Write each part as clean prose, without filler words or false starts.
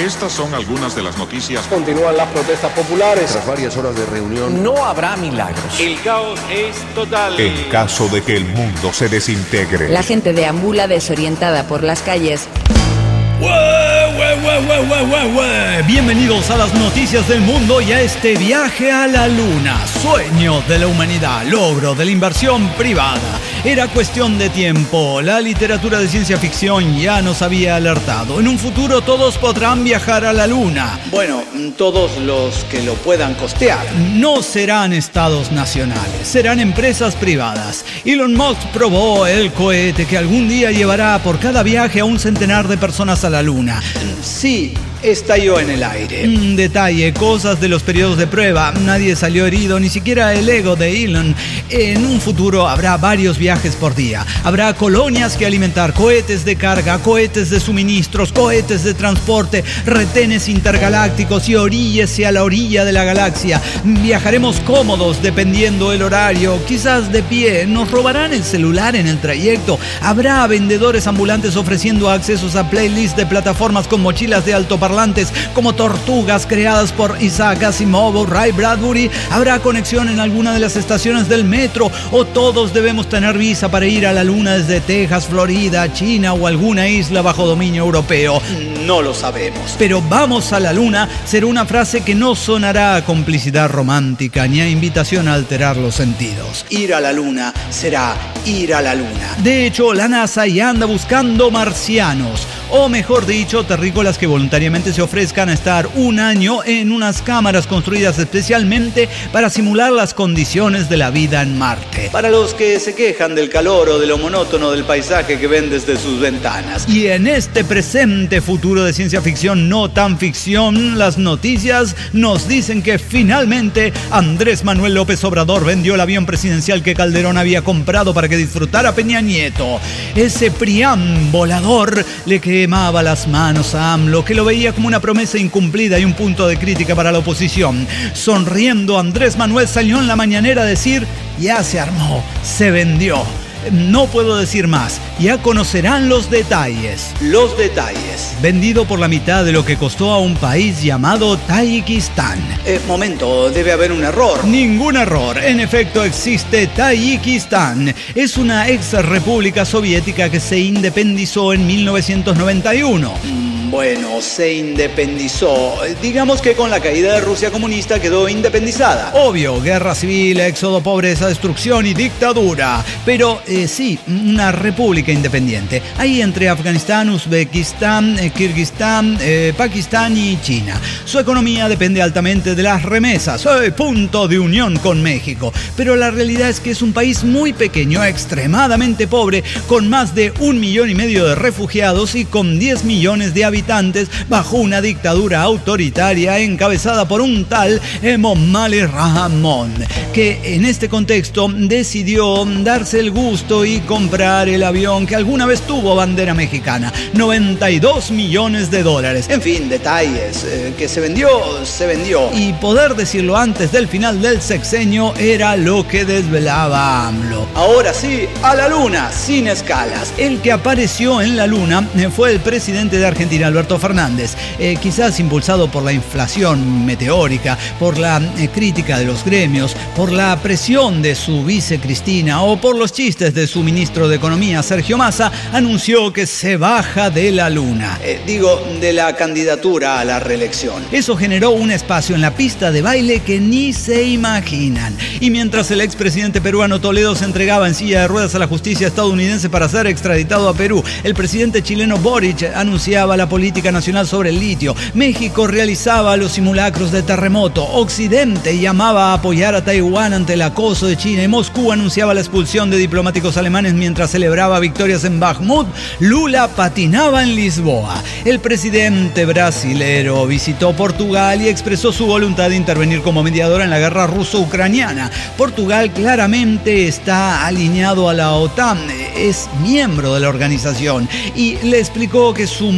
Estas son algunas de las noticias. Continúan las protestas populares. Tras varias horas de reunión, no habrá milagros. El caos es total. En caso de que el mundo se desintegre. La gente deambula desorientada por las calles. Bienvenidos a las noticias del mundo y a este viaje a la luna. Sueño de la humanidad, logro de la inversión privada. Era cuestión de tiempo. La literatura de ciencia ficción ya nos había alertado. En un futuro todos podrán viajar a la luna. Bueno, todos los que lo puedan costear. No serán estados nacionales, serán empresas privadas. Elon Musk probó el cohete que algún día llevará por cada viaje a un centenar de personas a la luna. Sí, estalló en el aire. Detalle, cosas de los periodos de prueba. Nadie salió herido, ni siquiera el ego de Elon. En un futuro habrá varios viajes por día. Habrá colonias que alimentar, cohetes de carga, cohetes de suministros, cohetes de transporte, retenes intergalácticos y oríllese a la orilla de la galaxia. Viajaremos cómodos dependiendo el horario, quizás de pie. Nos robarán el celular en el trayecto. Habrá vendedores ambulantes ofreciendo accesos a playlists de plataformas con mochilas de altoparlantes como tortugas creadas por Isaac Asimov o Ray Bradbury. Habrá conexión en alguna de las estaciones del metro, o todos debemos tener visa para ir a la luna desde Texas, Florida, China o alguna isla bajo dominio europeo. No lo sabemos. Pero vamos a la luna será una frase que no sonará a complicidad romántica ni a invitación a alterar los sentidos. Ir a la luna será ir a la luna. De hecho, la NASA ya anda buscando marcianos, o mejor dicho, terrícolas que voluntariamente se ofrezcan a estar un año en unas cámaras construidas especialmente para simular las condiciones de la vida en Marte. Para los que se quejan del calor o de lo monótono del paisaje que ven desde sus ventanas. Y en este presente futuro de ciencia ficción no tan ficción, las noticias nos dicen que finalmente Andrés Manuel López Obrador vendió el avión presidencial que Calderón había comprado para que disfrutara Peña Nieto. Ese Priam volador le quemaba las manos a AMLO, que lo veía como una promesa incumplida y un punto de crítica para la oposición. Sonriendo, Andrés Manuel salió en la mañanera a decir: ya se armó, se vendió. No puedo decir más, ya conocerán los detalles. Los detalles. Vendido por la mitad de lo que costó a un país llamado Tayikistán. Momento, debe haber un error. Ningún error, en efecto existe Tayikistán. Es una ex república soviética que se independizó en 1991. Bueno, se independizó. Digamos que con la caída de Rusia comunista quedó independizada. Obvio, guerra civil, éxodo, pobreza, destrucción y dictadura. Pero sí, una república independiente. Ahí entre Afganistán, Uzbekistán, Kirguistán, Pakistán y China. Su economía depende altamente de las remesas. Punto de unión con México. Pero la realidad es que es un país muy pequeño, extremadamente pobre, con más de 1,5 millones de refugiados y con 10 millones de habitantes bajo una dictadura autoritaria encabezada por un tal Emomali Rahmon, que en este contexto decidió darse el gusto y comprar el avión que alguna vez tuvo bandera mexicana, $92 millones. En fin, detalles, que se vendió. Y poder decirlo antes del final del sexenio era lo que desvelaba AMLO. Ahora sí, a la luna, sin escalas. El que apareció en la luna fue el presidente de Argentina, Alberto Fernández, quizás impulsado por la inflación meteórica, por la crítica de los gremios, por la presión de su vice Cristina o por los chistes de su ministro de Economía, Sergio Massa, anunció que se baja de la luna. De la candidatura a la reelección. Eso generó un espacio en la pista de baile que ni se imaginan. Y mientras el expresidente peruano Toledo se entregaba en silla de ruedas a la justicia estadounidense para ser extraditado a Perú, el presidente chileno Boric anunciaba la política nacional sobre el litio. México realizaba los simulacros de terremoto. Occidente llamaba a apoyar a Taiwán ante el acoso de China y Moscú anunciaba la expulsión de diplomáticos alemanes mientras celebraba victorias en Bakhmut. Lula patinaba en Lisboa. El presidente brasilero visitó Portugal y expresó su voluntad de intervenir como mediadora en la guerra ruso-ucraniana. Portugal claramente está alineado a la OTAN, es miembro de la organización y le explicó que su modo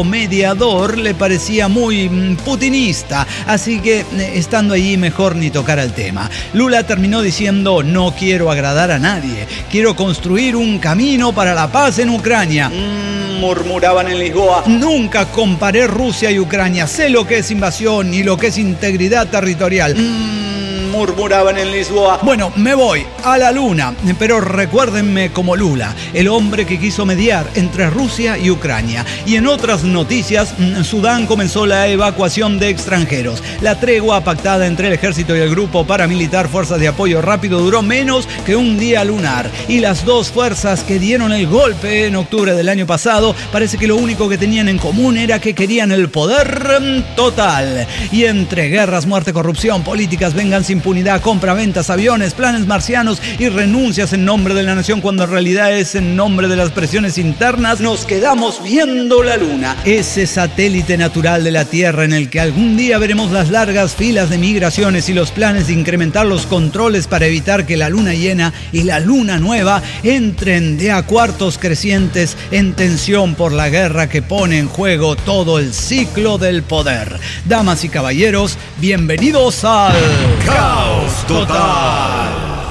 mediador le parecía muy putinista, así que estando allí mejor ni tocar el tema. Lula terminó diciendo: no quiero agradar a nadie, quiero construir un camino para la paz en Ucrania. Murmuraban en Lisboa. Nunca comparé Rusia y Ucrania, sé lo que es invasión y lo que es integridad territorial. Murmuraban en Lisboa. Bueno, me voy a la luna, pero recuérdenme como Lula, el hombre que quiso mediar entre Rusia y Ucrania. Y en otras noticias, Sudán comenzó la evacuación de extranjeros. La tregua pactada entre el ejército y el grupo paramilitar Fuerzas de Apoyo Rápido duró menos que un día lunar. Y las dos fuerzas que dieron el golpe en octubre del año pasado, parece que lo único que tenían en común era que querían el poder total. Y entre guerras, muerte, corrupción, políticas, venganza, impunidad, compra-ventas, aviones, planes marcianos y renuncias en nombre de la nación, cuando en realidad es en nombre de las presiones internas, nos quedamos viendo la luna. Ese satélite natural de la Tierra en el que algún día veremos las largas filas de migraciones y los planes de incrementar los controles para evitar que la luna llena y la luna nueva entren de a cuartos crecientes en tensión por la guerra que pone en juego todo el ciclo del poder. Damas y caballeros, bienvenidos al Caos Total.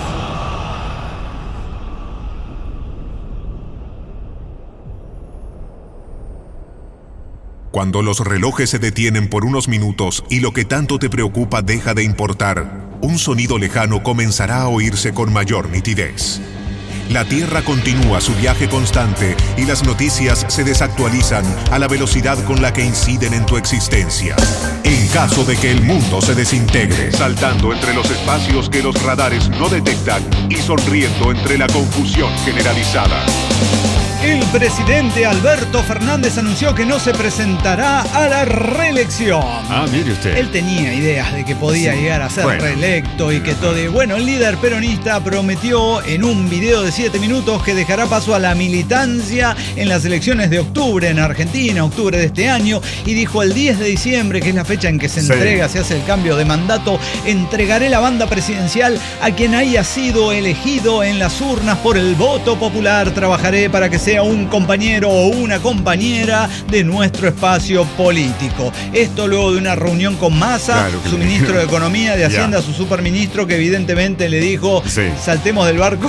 Cuando los relojes se detienen por unos minutos y lo que tanto te preocupa deja de importar, un sonido lejano comenzará a oírse con mayor nitidez. La Tierra continúa su viaje constante y las noticias se desactualizan a la velocidad con la que inciden en tu existencia. En caso de que el mundo se desintegre, saltando entre los espacios que los radares no detectan y sonriendo entre la confusión generalizada. El presidente Alberto Fernández anunció que no se presentará a la reelección. Ah, mire usted. Él tenía ideas de que podía llegar a ser reelecto y que todo. Bueno, el líder peronista prometió en un video de 7 minutos que dejará paso a la militancia en las elecciones de octubre en Argentina, octubre de este año, y dijo: el 10 de diciembre, que es la fecha en que se entrega, se hace el cambio de mandato, entregaré la banda presidencial a quien haya sido elegido en las urnas por el voto popular. Trabajaré para que sea un compañero o una compañera de nuestro espacio político. Esto luego de una reunión con Massa, su ministro de Economía, de Hacienda, su superministro, que evidentemente le dijo: saltemos del barco.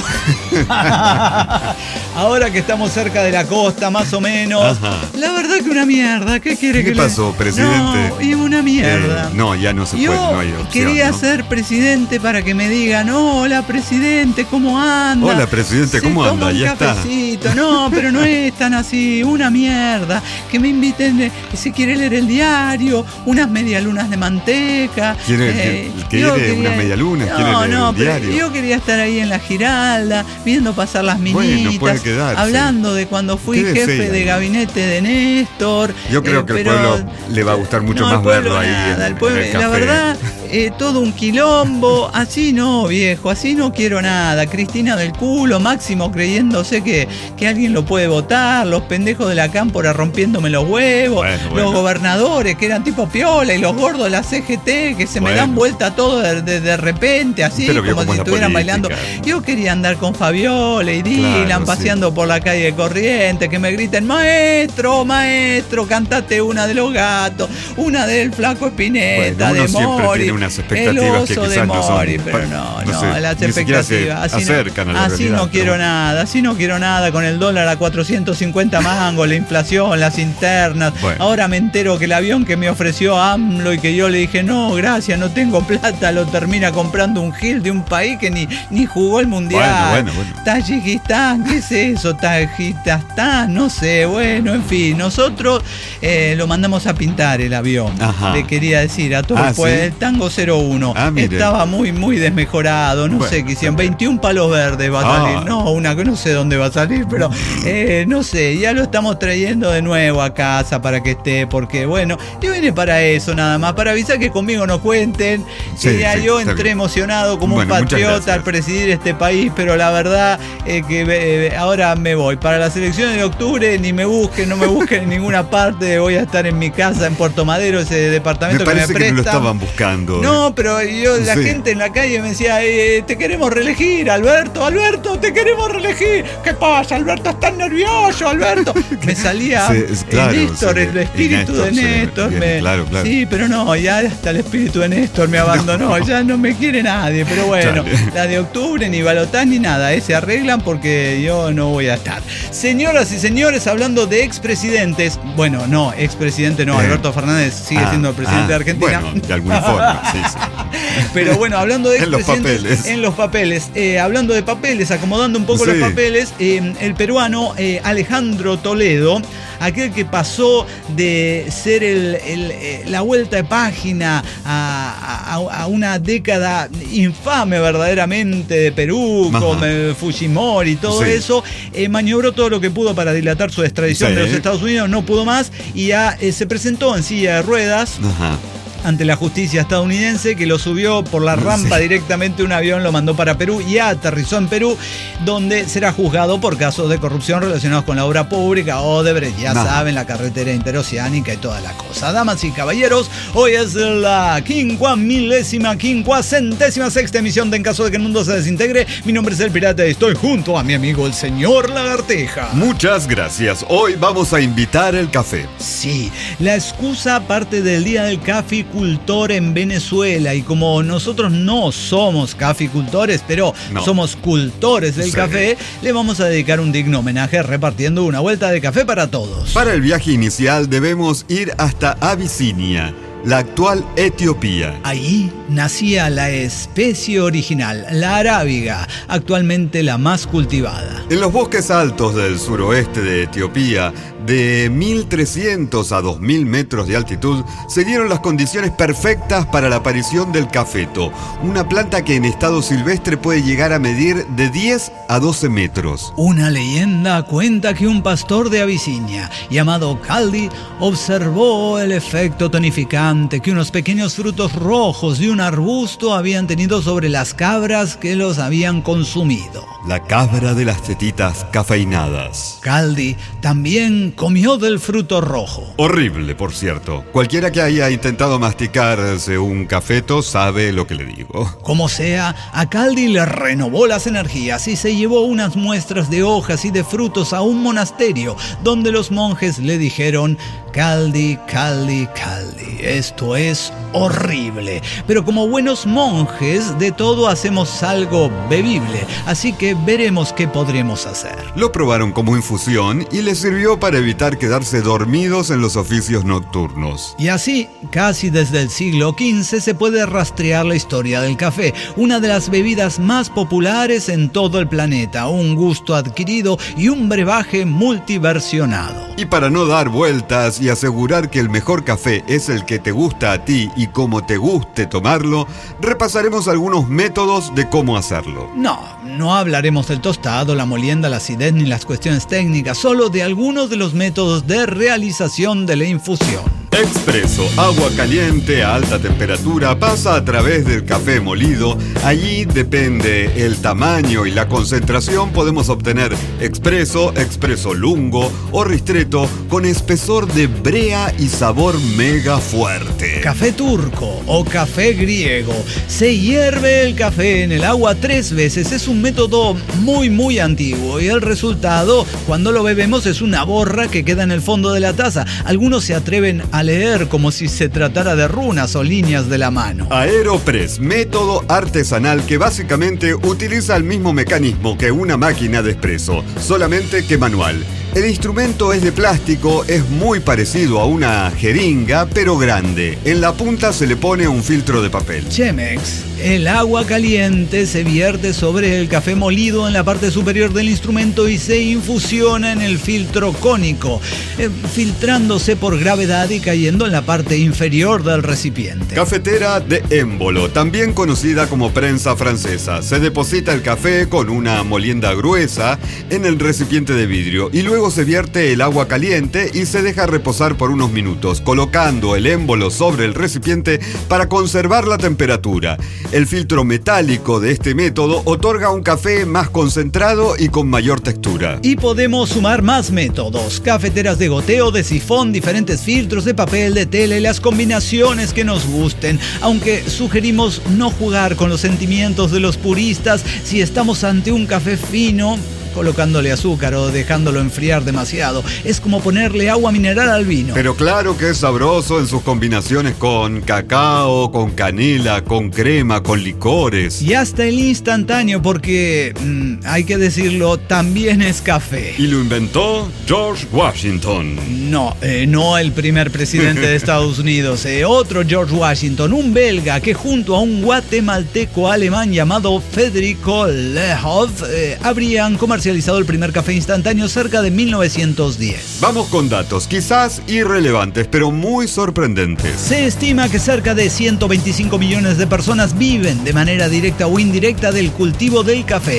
Ahora que estamos cerca de la costa, más o menos. La verdad que una mierda. ¿Qué quiere que le... ¿Qué pasó, presidente? No, y una mierda. No, ya no se puede, no hay opción. Quería ¿no? ser presidente para que me digan: hola, presidente, ¿cómo anda? Hola, presidente, ¿cómo anda? Ya está. No, pero no es tan así, una mierda. Que me inviten, si quiere leer el diario, unas medialunas de manteca. ¿Quiere unas medialunas? ¿Quiere leer el diario? Yo quería estar ahí en la Giralda, viendo pasar las minitas, puede quedarse. Hablando de cuando fui jefe de gabinete de Néstor. Yo creo que el pueblo le va a gustar mucho más verlo ahí en el café. La verdad, todo un quilombo. Así no, viejo, así no quiero nada. Cristina del culo, Máximo creyéndose que alguien lo puede votar, los pendejos de la cámpora rompiéndome los huevos, los gobernadores que eran tipo piola y los gordos de la CGT que se me dan vuelta todo de repente, así como si estuvieran bailando. Yo quería andar con Fabiola y Dylan paseando por la calle de Corrientes, que me griten: maestro, maestro, cantate una de Los Gatos, una del Flaco Spinetta, de Mori, unas expectativas el oso de Mori, pero no, las expectativas así no quiero nada, así no quiero nada. Con el dólar a 450 mangos, la inflación, las internas. Ahora me entero que el avión que me ofreció AMLO y que yo le dije: no, gracias, no tengo plata, lo termina comprando un gil de un país que ni jugó el mundial. Tayikistán, ¿qué es eso? Tajikistán, no sé. Bueno, en fin, nosotros lo mandamos a pintar el avión. Le quería decir a todos, el Tango 01 estaba muy desmejorado, no sé qué hicieron, 21 palos verdes va a salir, no, una que no sé dónde va a salir, pero no sé, ya lo estamos trayendo de nuevo a casa para que esté, porque bueno, yo vine para eso nada más, para avisar que conmigo no cuenten, que ya yo entré emocionado como un patriota al presidir este país, pero la verdad que ahora me voy para las elecciones de octubre. Ni me busquen, no me busquen en ninguna parte, voy a estar en mi casa en Puerto Madero, ese departamento que me prestan. Me parece que no lo estaban buscando todo. No, pero la gente en la calle me decía, te queremos reelegir, Alberto, te queremos reelegir. ¿Qué pasa, Alberto? Estás nervioso, Alberto. Me salía Néstor, el espíritu de Néstor. Claro. Sí, pero no, ya hasta el espíritu de Néstor me abandonó, ya no me quiere nadie. Pero bueno, la de octubre, ni Balotán ni nada, se arreglan porque yo no voy a estar. Señoras y señores, hablando de expresidentes, bueno, no, expresidente no, Alberto Fernández sigue siendo el presidente de Argentina. Bueno, de alguna forma, sí. Pero bueno, hablando de expresidentes, en los papeles. Hablando de papeles, acomodando un poco los papeles, el peruano Alejandro Toledo, aquel que pasó de ser la vuelta de página a una década infame verdaderamente de Perú, con Fujimori y todo eso, maniobró todo lo que pudo para dilatar su extradición de los Estados Unidos, no pudo más y ya se presentó en silla de ruedas. Ante la justicia estadounidense, que lo subió por la rampa directamente un avión, lo mandó para Perú y aterrizó en Perú, donde será juzgado por casos de corrupción relacionados con la obra pública, Odebrecht, ya saben, la carretera interoceánica y toda la cosa. Damas y caballeros, hoy es la 56ª emisión de En Caso de que el Mundo se Desintegre. Mi nombre es El Pirata y estoy junto a mi amigo el señor Lagarteja. Muchas gracias. Hoy vamos a invitar el café. Sí, la excusa parte del Día del Caficultor en Venezuela, y como nosotros no somos caficultores, pero somos cultores del café, le vamos a dedicar un digno homenaje repartiendo una vuelta de café para todos. Para el viaje inicial debemos ir hasta Abisinia, la actual Etiopía. Ahí nacía la especie original, la arábiga, actualmente la más cultivada. En los bosques altos del suroeste de Etiopía, de 1.300 a 2.000 metros de altitud, se dieron las condiciones perfectas para la aparición del cafeto, una planta que en estado silvestre puede llegar a medir de 10 a 12 metros. Una leyenda cuenta que un pastor de Abisinia, llamado Caldi, observó el efecto tonificante que unos pequeños frutos rojos de un arbusto habían tenido sobre las cabras que los habían consumido. La cabra de las tetitas cafeinadas. Caldi también comió del fruto rojo. Horrible, por cierto. Cualquiera que haya intentado masticarse un cafeto sabe lo que le digo. Como sea, a Caldi le renovó las energías y se llevó unas muestras de hojas y de frutos a un monasterio, donde los monjes le dijeron: Caldi, Caldi, Caldi, esto es horrible. Pero como buenos monjes, de todo hacemos algo bebible, así que veremos qué podremos hacer. Lo probaron como infusión y les sirvió para evitar quedarse dormidos en los oficios nocturnos. Y así, casi desde el siglo XV se puede rastrear la historia del café, una de las bebidas más populares en todo el planeta, un gusto adquirido y un brebaje multiversionado. Y para no dar vueltas y asegurar que el mejor café es el que te gusta a ti y como te guste tomarlo, repasaremos algunos métodos de cómo hacerlo. No hablaremos del tostado, la molienda, la acidez ni las cuestiones técnicas, solo de algunos de los métodos de realización de la infusión. Expreso, agua caliente a alta temperatura, pasa a través del café molido. Allí depende el tamaño y la concentración. Podemos obtener expreso, expreso lungo o ristretto con espesor de brea y sabor mega fuerte. Café turco o café griego. Se hierve el café en el agua 3 veces. Es un método muy antiguo y el resultado, cuando lo bebemos, es una borra que queda en el fondo de la taza. Algunos se atreven a leer como si se tratara de runas o líneas de la mano. Aeropress, método artesanal que básicamente utiliza el mismo mecanismo que una máquina de expreso, solamente que manual. El instrumento es de plástico, es muy parecido a una jeringa, pero grande. En la punta se le pone un filtro de papel. Chemex. El agua caliente se vierte sobre el café molido en la parte superior del instrumento y se infusiona en el filtro cónico, filtrándose por gravedad y cayendo en la parte inferior del recipiente. Cafetera de émbolo, también conocida como prensa francesa. Se deposita el café con una molienda gruesa en el recipiente de vidrio y luego Luego se vierte el agua caliente y se deja reposar por unos minutos, colocando el émbolo sobre el recipiente para conservar la temperatura. El filtro metálico de este método otorga un café más concentrado y con mayor textura. Y podemos sumar más métodos: cafeteras de goteo, de sifón, diferentes filtros de papel, de tela y las combinaciones que nos gusten. Aunque sugerimos no jugar con los sentimientos de los puristas si estamos ante un café fino, colocándole azúcar o dejándolo enfriar demasiado. Es como ponerle agua mineral al vino. Pero claro que es sabroso en sus combinaciones con cacao, con canela, con crema, con licores. Y hasta el instantáneo, porque, hay que decirlo, también es café. Y lo inventó George Washington. No el primer presidente de Estados Unidos. Otro George Washington, un belga que junto a un guatemalteco alemán llamado Federico Lehoff habrían comercializado el primer café instantáneo cerca de 1910. Vamos con datos, quizás irrelevantes, pero muy sorprendentes. Se estima que cerca de 125 millones de personas viven de manera directa o indirecta del cultivo del café.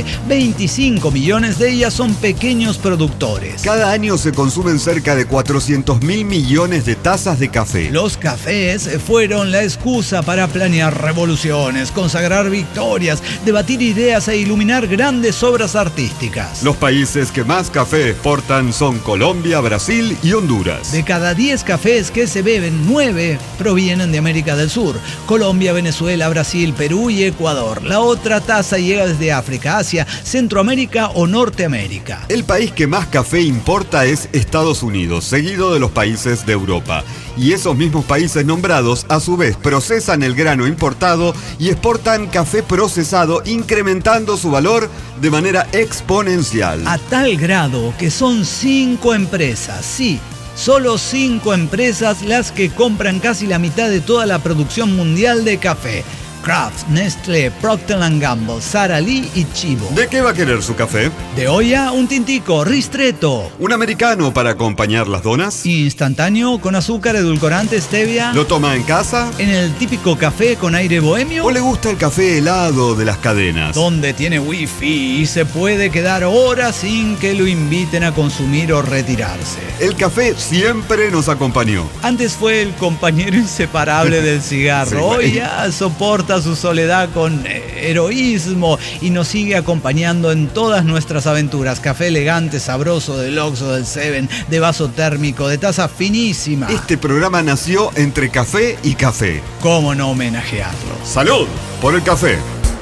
25 millones de ellas son pequeños productores. Cada año se consumen cerca de 400.000 millones de tazas de café. Los cafés fueron la excusa para planear revoluciones, consagrar victorias, debatir ideas e iluminar grandes obras artísticas. Los países que más café exportan son Colombia, Brasil y Honduras. De cada 10 cafés que se beben, 9 provienen de América del Sur: Colombia, Venezuela, Brasil, Perú y Ecuador. La otra taza llega desde África, Asia, Centroamérica o Norteamérica. El país que más café importa es Estados Unidos, seguido de los países de Europa. Y esos mismos países nombrados, a su vez, procesan el grano importado y exportan café procesado, incrementando su valor de manera exponencial. A tal grado que son 5 empresas, sí, solo 5 empresas las que compran casi la mitad de toda la producción mundial de café: Kraft, Nestlé, Procter & Gamble, Sara Lee y Chibo. ¿De qué va a querer su café? De olla, un tintico, ristretto. ¿Un americano para acompañar las donas? Instantáneo, con azúcar, edulcorante, stevia. ¿Lo toma en casa? ¿En el típico café con aire bohemio? ¿O le gusta el café helado de las cadenas? Donde tiene wifi y se puede quedar horas sin que lo inviten a consumir o retirarse. El café siempre nos acompañó. Antes fue el compañero inseparable del cigarro. Sí, hoy ya soporta su soledad con heroísmo y nos sigue acompañando en todas nuestras aventuras. Café elegante, sabroso, del Oxxo, del Seven, de vaso térmico, de taza finísima. Este programa nació entre café y café. ¿Cómo no homenajearlo? ¡Salud por el café!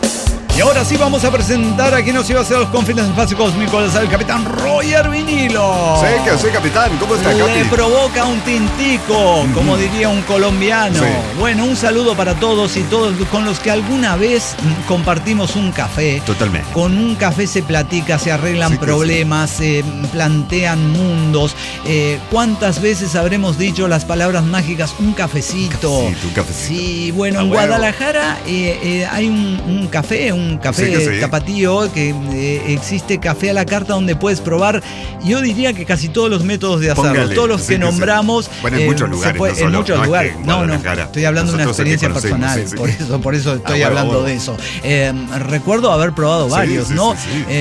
Y ahora sí vamos a presentar a quien nos iba a hacer los confines del espacio cósmico, el capitán Roger Vinilo. Sí, capitán, ¿cómo está, Capi? Le provoca un tintico, como diría un colombiano. Sí. Bueno, un saludo para todos y todos con los que alguna vez compartimos un café. Totalmente. Con un café se platica, se arreglan problemas, se plantean mundos. ¿Cuántas veces habremos dicho las palabras mágicas? Un cafecito. Un cafecito. Sí, bueno, en Guadalajara hay un café, tapatío, que existe café a la carta, donde puedes probar, yo diría que casi todos los métodos de hacerlo. Póngale, todos los que nombramos. Bueno, en muchos lugares. En muchos lugares. No, estoy hablando de una experiencia personal. Sí. Por eso estoy hablando de eso. Recuerdo haber probado varios, ¿no?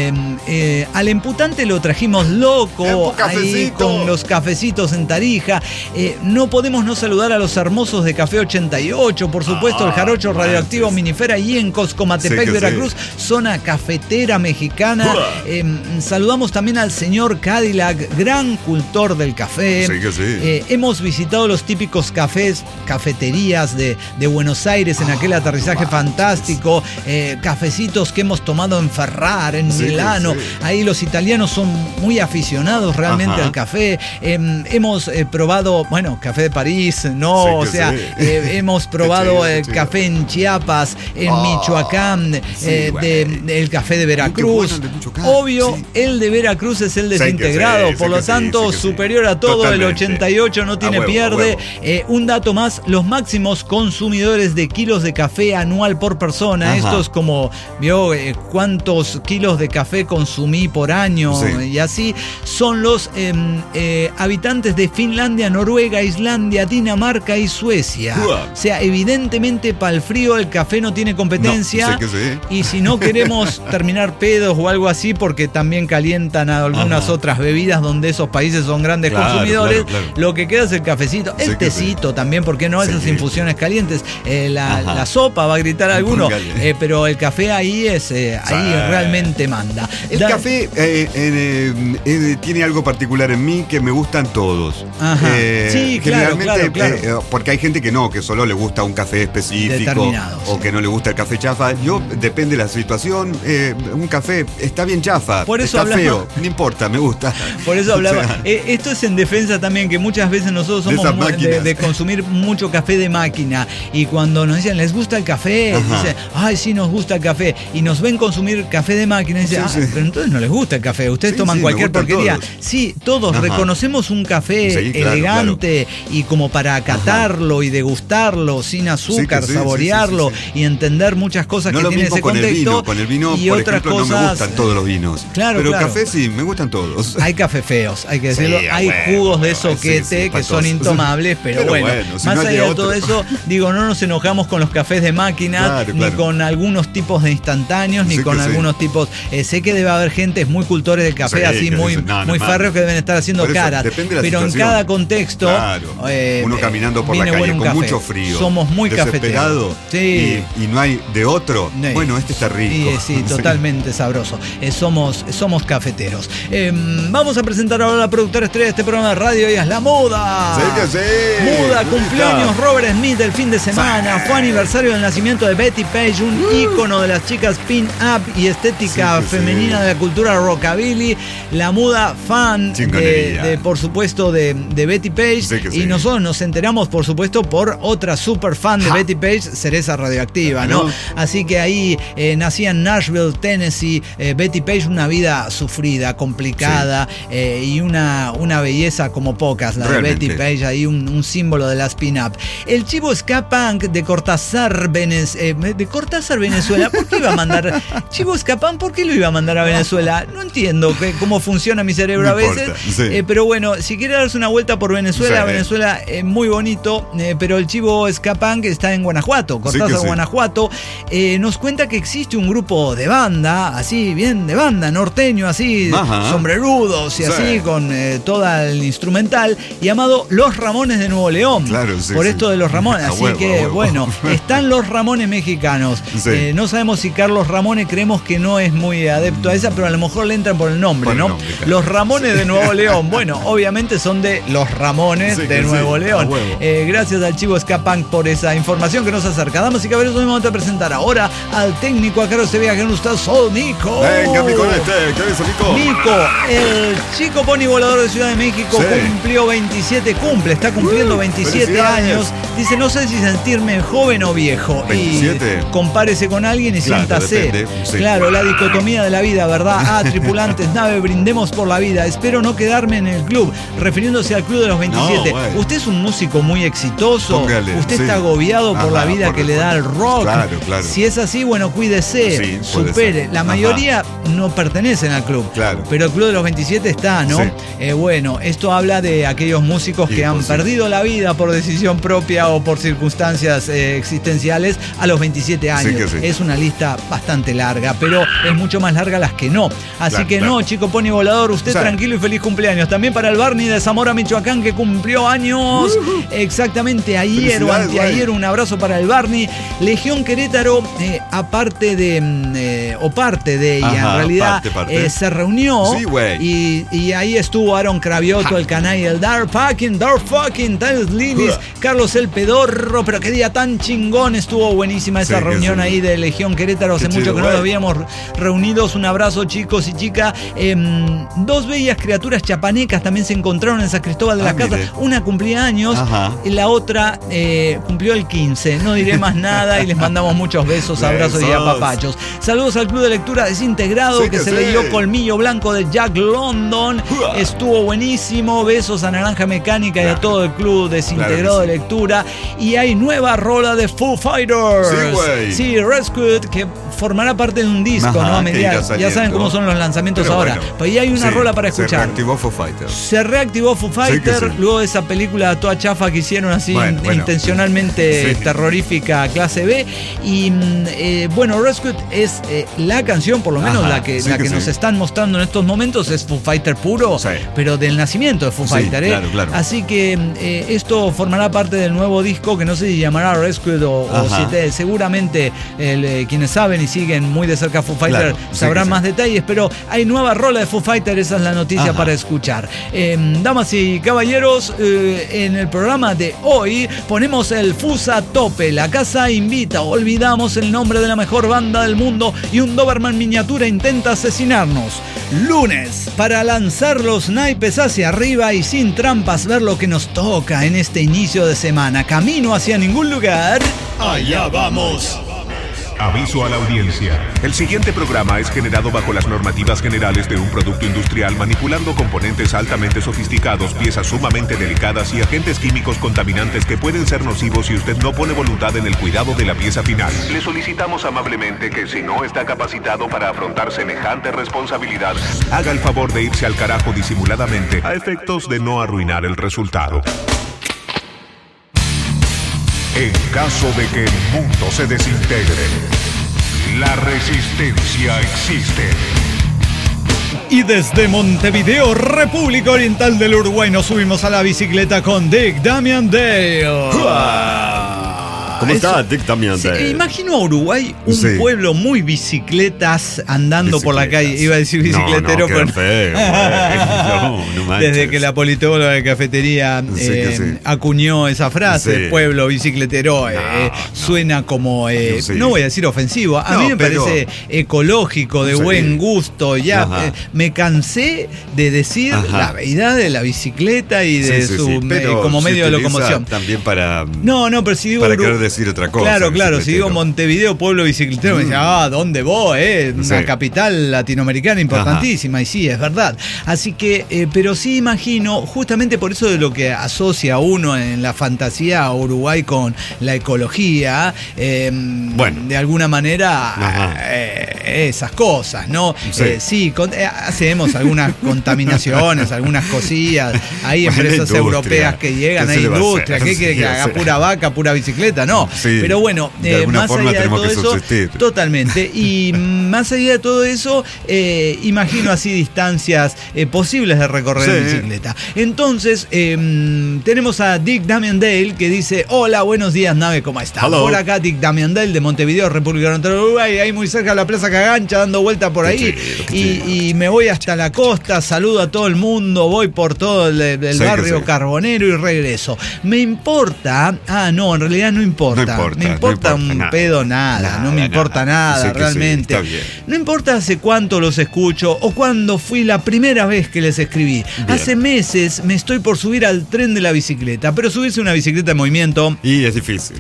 Sí. Al imputante lo trajimos loco ahí con los cafecitos en Tarija. No podemos no saludar a los hermosos de Café 88, por supuesto, el Jarocho Radioactivo Minifera y en Coscomatepec, Veracruz, zona cafetera mexicana. Saludamos también al señor Cadillac, gran cultor del café. Hemos visitado los típicos cafeterías de Buenos Aires en aquel aterrizaje fantástico. Cafecitos que hemos tomado en Ferrar, en Milano. Ahí los italianos son muy aficionados realmente al café. Hemos probado, café de París, ¿no? Hemos probado café en Chiapas, en Michoacán. El café de Veracruz. Obvio, el de Veracruz es el desintegrado, por lo tanto, superior a todo. Totalmente. El 88 no tiene pierde. Un dato más: los máximos consumidores de kilos de café anual por persona. Esto es como, cuántos kilos de café consumí por año, y así son los habitantes de Finlandia, Noruega, Islandia, Dinamarca y Suecia. O sea, evidentemente para el frío el café no tiene competencia. Y si no queremos terminar pedos o algo así, porque también calientan a algunas otras bebidas donde esos países son grandes consumidores, lo que queda es el cafecito, el tecito también, ¿por qué no? Esas infusiones calientes. La sopa, va a gritar alguno, pero el café ahí es ahí realmente manda. El café tiene algo particular en mí que me gustan todos. Sí, claro. Porque hay gente que no, que solo le gusta un café específico o que no le gusta el café chafa. Yo, depende de la situación, un café está bien chafa, por eso está feo, no importa, me gusta. Por eso hablaba. Esto es en defensa también, que muchas veces nosotros somos de consumir mucho café de máquina, y cuando nos dicen, ¿les gusta el café? Dicen, ay, sí, nos gusta el café, y nos ven consumir café de máquina y dicen, pero entonces no les gusta el café, ustedes toman cualquier porquería. Todos. Sí, todos reconocemos un café elegante y como para acatarlo y degustarlo sin azúcar, saborearlo y entender muchas cosas que tiene ese contexto. Con el vino, y por otras ejemplo, cosas, no me gustan todos los vinos. Pero café sí, me gustan todos. Hay café feos, hay que decirlo. Hay jugos de soquete que son intomables, pero bueno, si más allá de todo eso, digo, no nos enojamos con los cafés de máquina, ni con algunos tipos de instantáneos, ni con algunos tipos. Sé que debe haber gente muy cultores del café, así muy férreos, que deben estar haciendo caras. Pero en cada contexto, uno caminando por la calle con mucho frío, somos muy cafeteros. Y no hay de otro. Bueno, este está rico. Sí, totalmente sabroso. Somos cafeteros. Vamos a presentar ahora a la productora estrella de este programa de radio. Ella es la Muda. Muda, cumpleaños Robert Smith el fin de semana. Fue aniversario del nacimiento de Betty Page, un ícono de las chicas pin-up y estética femenina de la cultura rockabilly. La Muda, fan por supuesto, de Betty Page. Y nosotros nos enteramos, por supuesto, por otra super fan de Betty Page, Cereza Radioactiva, ¿no? Así que ahí nacía en Nashville, Tennessee, Betty Page, una vida sufrida, complicada, y una belleza como pocas, la realmente. De Betty Page, ahí un símbolo de las pin-up. El chivo ska punk de Cortázar, Venezuela, ¿por qué iba a mandar? Chivo ska punk, ¿por qué lo iba a mandar a Venezuela? No entiendo cómo funciona mi cerebro a veces, pero bueno, si quiere darse una vuelta por Venezuela, Venezuela es muy bonito, pero el chivo ska punk está en Guanajuato, Cortázar, Guanajuato. Nos cuenta que existe un grupo de banda, así, bien de banda, norteño, así, sombrerudos y así, con toda el instrumental, llamado Los Ramones de Nuevo León. Por esto de los Ramones, así que bueno, están los Ramones mexicanos. No sabemos si Carlos Ramones, creemos que no es muy adepto a esa, pero a lo mejor le entran por el nombre, ¿no? Los Ramones de Nuevo León. Bueno, obviamente son de los Ramones de Nuevo León. Gracias al chivo ska punk por esa información que nos acerca. Damas y caballeros, hoy vamos a presentar ahora al técnico a cargo de Sevilla, que nos está Sol Nico. Venga, Nico, ¿qué dice Nico? Nico, el chico pony volador de Ciudad de México, está cumpliendo 27 años. Dice, no sé si sentirme joven o viejo. 27. Y compárese con alguien y siéntase. Claro, la dicotomía de la vida, ¿verdad? Tripulantes, nave, brindemos por la vida. Espero no quedarme en el club. Refiriéndose al club de los 27. Usted es un músico muy exitoso. Usted está agobiado por la vida que le da el rock. Si es así, bueno, cuídese, supere. La mayoría no pertenecen al club. Pero el club de los 27 está, ¿no? Bueno, esto habla de aquellos músicos que han perdido la vida por decisión propia o por circunstancias existenciales a los 27 años. Es una lista bastante larga, pero es mucho más larga las que no. Así que no, chico pony volador, usted tranquilo y feliz cumpleaños. También para el Barney de Zamora, Michoacán, que cumplió años exactamente ayer o anteayer. Un abrazo para el Barney. Legión Querétaro, aparte de, o parte de ella, en realidad, se reunió y ahí estuvo Aaron Cravioto, el Canay, el Dark Fucking, Tales Lilies, Carlos el Pedorro, pero qué día tan chingón, estuvo buenísima esa reunión ahí de Legión Querétaro, hace mucho que no nos habíamos reunidos. Un abrazo, chicos y chicas. Dos bellas criaturas chapanecas también se encontraron en San Cristóbal de las Casas. Una cumplía años y la otra cumplió el 15. No diré más nada y les mandamos muchos besos, abrazos y apapachos. Saludos al Club de Lectura Desintegrado, que se leyó Colmillo Blanco de Jack London. Estuvo buenísimo. Besos a Naranja Mecánica y a todo el Club Desintegrado de Lectura. Y hay nueva rola de Foo Fighters. Rescued, que formará parte de un disco, ¿no? Ya saben cómo son los lanzamientos ahora. Pues ahí hay una rola para escuchar. Se reactivó Foo Fighters. Luego de esa película toda chafa que hicieron así intencionalmente terrorífica, clase B. Y bueno, Rescued es la canción, por lo menos la que nos están mostrando en estos momentos, es Foo Fighter puro, pero del nacimiento de Foo Fighter. Claro. Así que esto formará parte del nuevo disco, que no sé si llamará Rescued o si seguramente quienes saben y siguen muy de cerca a Foo Fighter sabrán más detalles, pero hay nueva rola de Foo Fighter, esa es la noticia para escuchar. Damas y caballeros, en el programa de hoy ponemos el Fusa a tope, la casa invita, olvidamos el nombre de la mejor banda del mundo y un Doberman miniatura intenta asesinarnos. Lunes, para lanzar los naipes hacia arriba y sin trampas ver lo que nos toca en este inicio de semana. Camino hacia ningún lugar. ¡Allá vamos! Aviso a la audiencia. El siguiente programa es generado bajo las normativas generales de un producto industrial, manipulando componentes altamente sofisticados, piezas sumamente delicadas y agentes químicos contaminantes que pueden ser nocivos si usted no pone voluntad en el cuidado de la pieza final. Le solicitamos amablemente que, si no está capacitado para afrontar semejante responsabilidad, haga el favor de irse al carajo disimuladamente, a efectos de no arruinar el resultado. En caso de que el mundo se desintegre, la resistencia existe. Y desde Montevideo, República Oriental del Uruguay, nos subimos a la bicicleta con Dick Damian Dale. ¿Cómo está Dick Damian Dale? Imagino a Uruguay un pueblo muy bicicletas andando por la calle. Iba a decir bicicletero, pero feo, no manches. Desde que la politóloga de cafetería acuñó esa frase, pueblo bicicletero, suena como, no voy a decir ofensivo, a mí me parece ecológico, de buen gusto. Ya me cansé de decir la verdad de la bicicleta y de su como medio de locomoción. También para pero si digo para querer decir otra cosa. Claro, si digo Montevideo, pueblo bicicletero, me dicen, ¿dónde vos? Una capital latinoamericana importantísima, y sí, es verdad. Así que, pero sí imagino, justamente por eso de lo que asocia uno en la fantasía a Uruguay con la ecología, de alguna manera, esas cosas, ¿no? Hacemos algunas contaminaciones, algunas cosillas, hay empresas europeas que llegan, hay industria, que quiere que haga pura vaca, pura bicicleta, no. Pero bueno, más allá de todo eso, totalmente. Y más allá de todo eso, imagino así distancias posibles de recorrer en bicicleta. Entonces, tenemos a Dick Damian Dale que dice: hola, buenos días, nave, ¿cómo estás? Por acá Dick Damian Dale de Montevideo, República Oriental del Uruguay, ahí muy cerca de la Plaza Cagancha, dando vuelta por ahí. Y me voy hasta la costa, saludo a todo el mundo, voy por todo el barrio Carbonero y regreso. Me importa, en realidad no importa. Me importa un pedo nada, no me importa nada, realmente. No importa hace cuánto los escucho o cuándo fui la primera vez que les escribí. Hace meses me estoy por subir al tren de la bicicleta, pero subirse una bicicleta en movimiento... Y es difícil.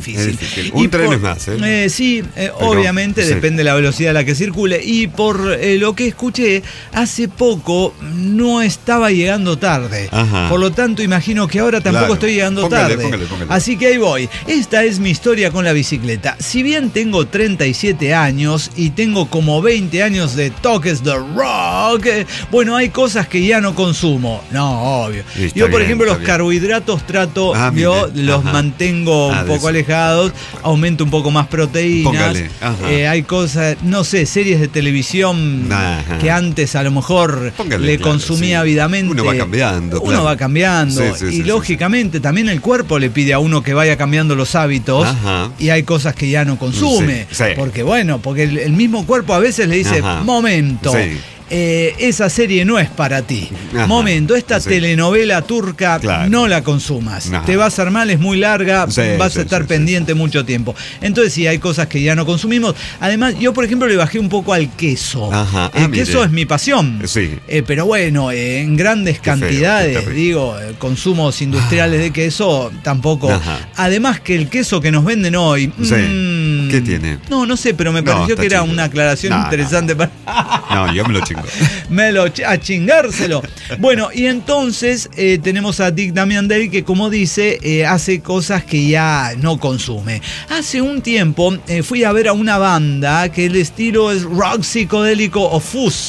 Un tren es más, obviamente depende de la velocidad a la que circule. Y por lo que escuché, hace poco no estaba llegando tarde. Por lo tanto, imagino que ahora tampoco estoy llegando tarde. Póngale. Así que ahí voy. Esta es mi historia con la bicicleta. Si bien tengo 37 años y tengo como 20 años de toques de rock, hay cosas que ya no consumo. No, obvio. Yo, por ejemplo, los carbohidratos trato, los mantengo un poco alejados, aumento un poco más proteínas. Hay cosas, no sé, series de televisión que antes a lo mejor le consumía ávidamente. Uno va cambiando. Y lógicamente también el cuerpo le pide a uno que vaya cambiando los hábitos. Y hay cosas que ya no consume. Porque el mismo cuerpo a veces le dice, momento. Esa serie no es para ti. Momento, esta telenovela turca no la consumas. Te va a hacer mal, es muy larga, vas a estar pendiente mucho tiempo. Entonces hay cosas que ya no consumimos. Además, yo por ejemplo le bajé un poco al queso. El queso es mi pasión. Pero en grandes cantidades, consumos industriales de queso, tampoco. Además que el queso que nos venden hoy... ¿Qué tiene? No sé, pero me pareció que era una aclaración interesante para... yo me lo chingo. A chingárselo. Y entonces tenemos a Dick Damian Dale que, como dice, hace cosas que ya no consume. Hace un tiempo fui a ver a una banda que el estilo es rock psicodélico o fuzz.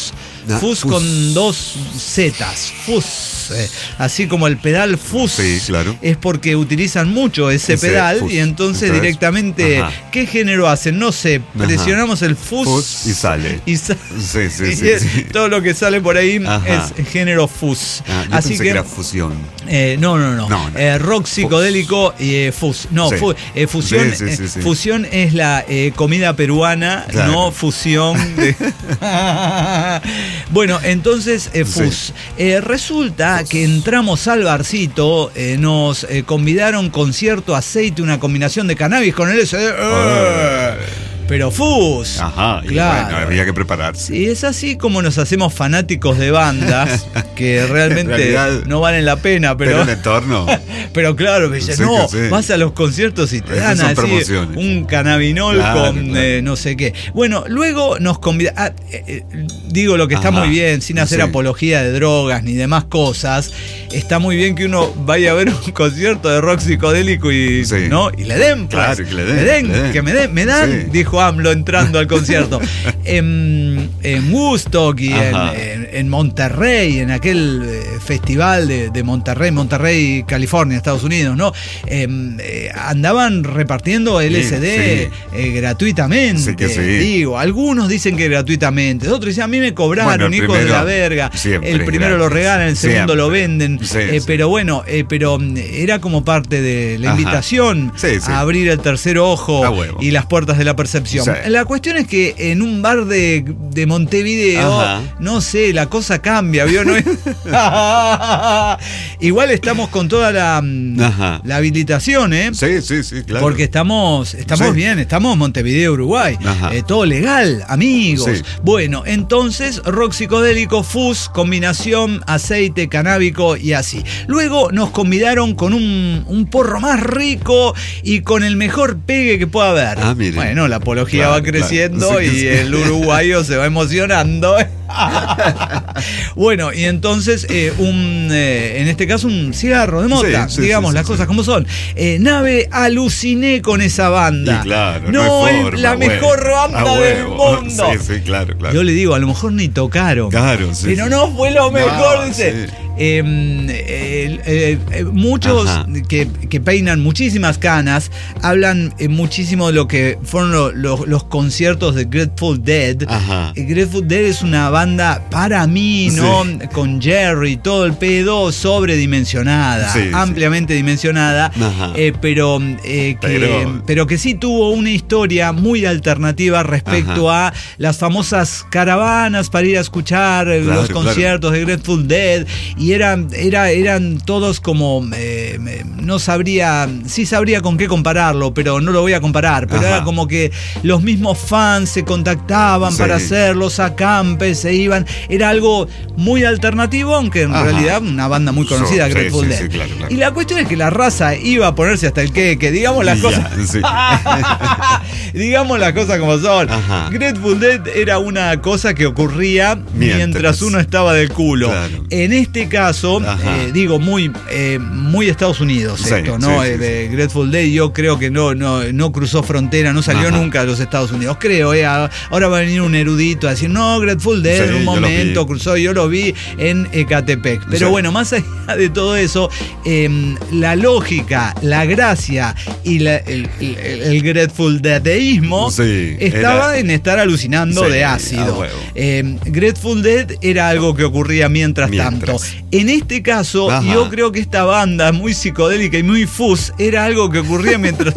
Fuzz con 2 zetas. Fuzz. Así como el pedal Fuzz. Sí, claro. Es porque utilizan mucho ese pedal Fuzz. y entonces directamente, ¿qué género hacen? No sé, presionamos el Fuzz y sale. Sí. Todo lo que sale por ahí es género Fuzz. Así pensé que era fusión. No. Rock psicodélico y Fuzz. No, fusión. Fusión es la comida peruana, claro. No fusión de... Bueno, entonces Fuzz. Resulta que entramos al barcito, nos convidaron con cierto aceite, una combinación de cannabis con LSD. Pero Fuzz. Claro. Y bueno, había que prepararse. Y es así como nos hacemos fanáticos de bandas que realmente no valen la pena, pero en entorno. Pero claro, me dicen, vas a los conciertos y te dan así un cannabinol con no sé qué. Bueno, luego nos convidan. Digo lo que está muy bien, sin hacer apología de drogas ni demás cosas. Está muy bien que uno vaya a ver un concierto de rock psicodélico y le den, claro, que me dan, dijo AMLO entrando al concierto. En Woodstock y en Monterrey, en aquel festival de Monterrey, California, Estados Unidos, ¿no? Andaban repartiendo LSD gratuitamente. Digo, algunos dicen que gratuitamente, otros dicen, a mí me cobraron, hijos de la verga. El primero lo regalan, el segundo lo venden. Pero bueno, pero era como parte de la invitación a abrir el tercer ojo y las puertas de la percepción. La cuestión es que en un bar de Montevideo, no sé, la cosa cambia, ¿vio? ¿No? Igual estamos con toda la habilitación, ¿eh? Sí, claro. Porque estamos bien, estamos en Montevideo, Uruguay. Todo legal, amigos. Bueno, entonces, rock psicodélico, Fuzz, combinación, aceite, canábico y así. Luego nos convidaron con un porro más rico y con el mejor pegue que pueda haber. Bueno, la apología va creciendo y el uruguayo se va emocionando. Bueno, y entonces en este caso un cigarro de mota, digamos las cosas como son. Nave, aluciné con esa banda. Claro, no es la mejor banda del mundo. Sí, claro. Yo le digo, a lo mejor ni tocaron. Claro, pero no fue lo mejor, dice. Muchos que peinan muchísimas canas hablan muchísimo de lo que fueron los conciertos de Grateful Dead. Grateful Dead es una banda, para mí, ¿no? Con Jerry, todo el pedo, sobredimensionada, ampliamente dimensionada, pero que sí tuvo una historia muy alternativa respecto a las famosas caravanas para ir a escuchar los conciertos de Grateful Dead. Y eran todos como, no sabría, sí sabría con qué compararlo, pero no lo voy a comparar, pero era como que los mismos fans se contactaban para hacer los acampes, se iban, era algo muy alternativo, aunque en realidad una banda muy conocida, Grateful Dead. Claro. Y la cuestión es que la raza iba a ponerse hasta el queque, digamos las cosas. Digamos las cosas como son. Grateful Dead era una cosa que ocurría mientras uno estaba del culo. Claro. En este caso, digo, muy Estados Unidos esto, ¿no? Grateful Dead yo creo que no cruzó frontera, no salió nunca de los Estados Unidos, creo. Ahora va a venir un erudito a decir, no, Grateful Dead en un momento cruzó, yo lo vi en Ecatepec. Pero bueno, más allá de todo eso, la lógica, la gracia y el Grateful Deadismo estaba en estar alucinando de ácido. Grateful Dead era algo que ocurría mientras tanto. En este caso, yo creo que esta banda muy psicodélica y muy Fuzz era algo que ocurría mientras...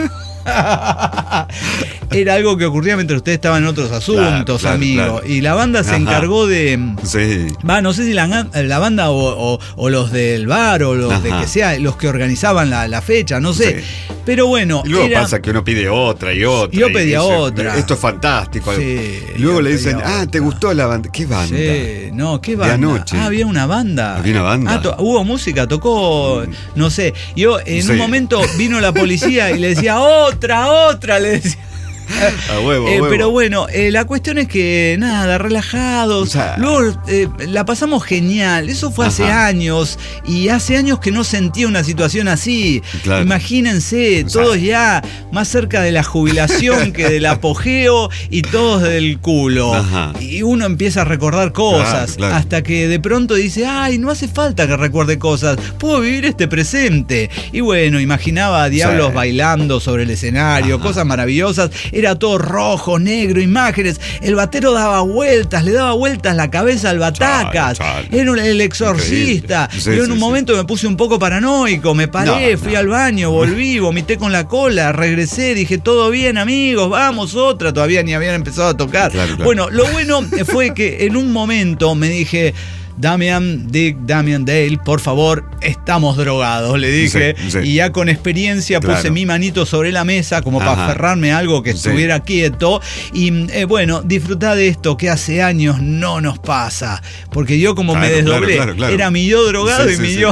Era algo que ocurría mientras ustedes estaban en otros asuntos, amigo. Y la banda se encargó de... no sé si la banda o los del bar o los de que sea, los que organizaban la fecha, no sé. Pero bueno... Y luego pasa que uno pide otra y otra. Yo pedía otra. Esto es fantástico. Y luego le dicen, ¿te gustó la banda? ¿Qué banda? No, ¿qué banda? De anoche. Había una banda. Había una banda. Hubo música, tocó, no sé. Yo en un momento vino la policía y le decía, otra, le decía. A huevo, a huevo. Pero bueno, la cuestión es que nada, relajados. O sea, luego la pasamos genial. Eso fue hace años. Y hace años que no sentía una situación así. Claro. Imagínense, todos ya más cerca de la jubilación que del apogeo y todos del culo. Ajá. Y uno empieza a recordar cosas. Claro. Hasta que de pronto dice, ay, no hace falta que recuerde cosas. Puedo vivir este presente. Y bueno, imaginaba a diablos bailando sobre el escenario, cosas maravillosas. Era todo rojo, negro, imágenes. El batero daba vueltas, le daba vueltas la cabeza al Batacas. Era el exorcista. Sí, Yo en un momento me puse un poco paranoico, me paré, fui al baño, volví, vomité con la cola, regresé, dije, todo bien, amigos, vamos, otra. Todavía ni habían empezado a tocar. Claro. Bueno, lo bueno fue que en un momento me dije, Damian Dale, por favor, estamos drogados, le dije. Sí. Y ya con experiencia puse mi manito sobre la mesa como para aferrarme a algo que estuviera quieto. Y bueno, disfrutá de esto que hace años no nos pasa. Porque yo como me desdoblé, claro. Era mi yo drogado y mi yo...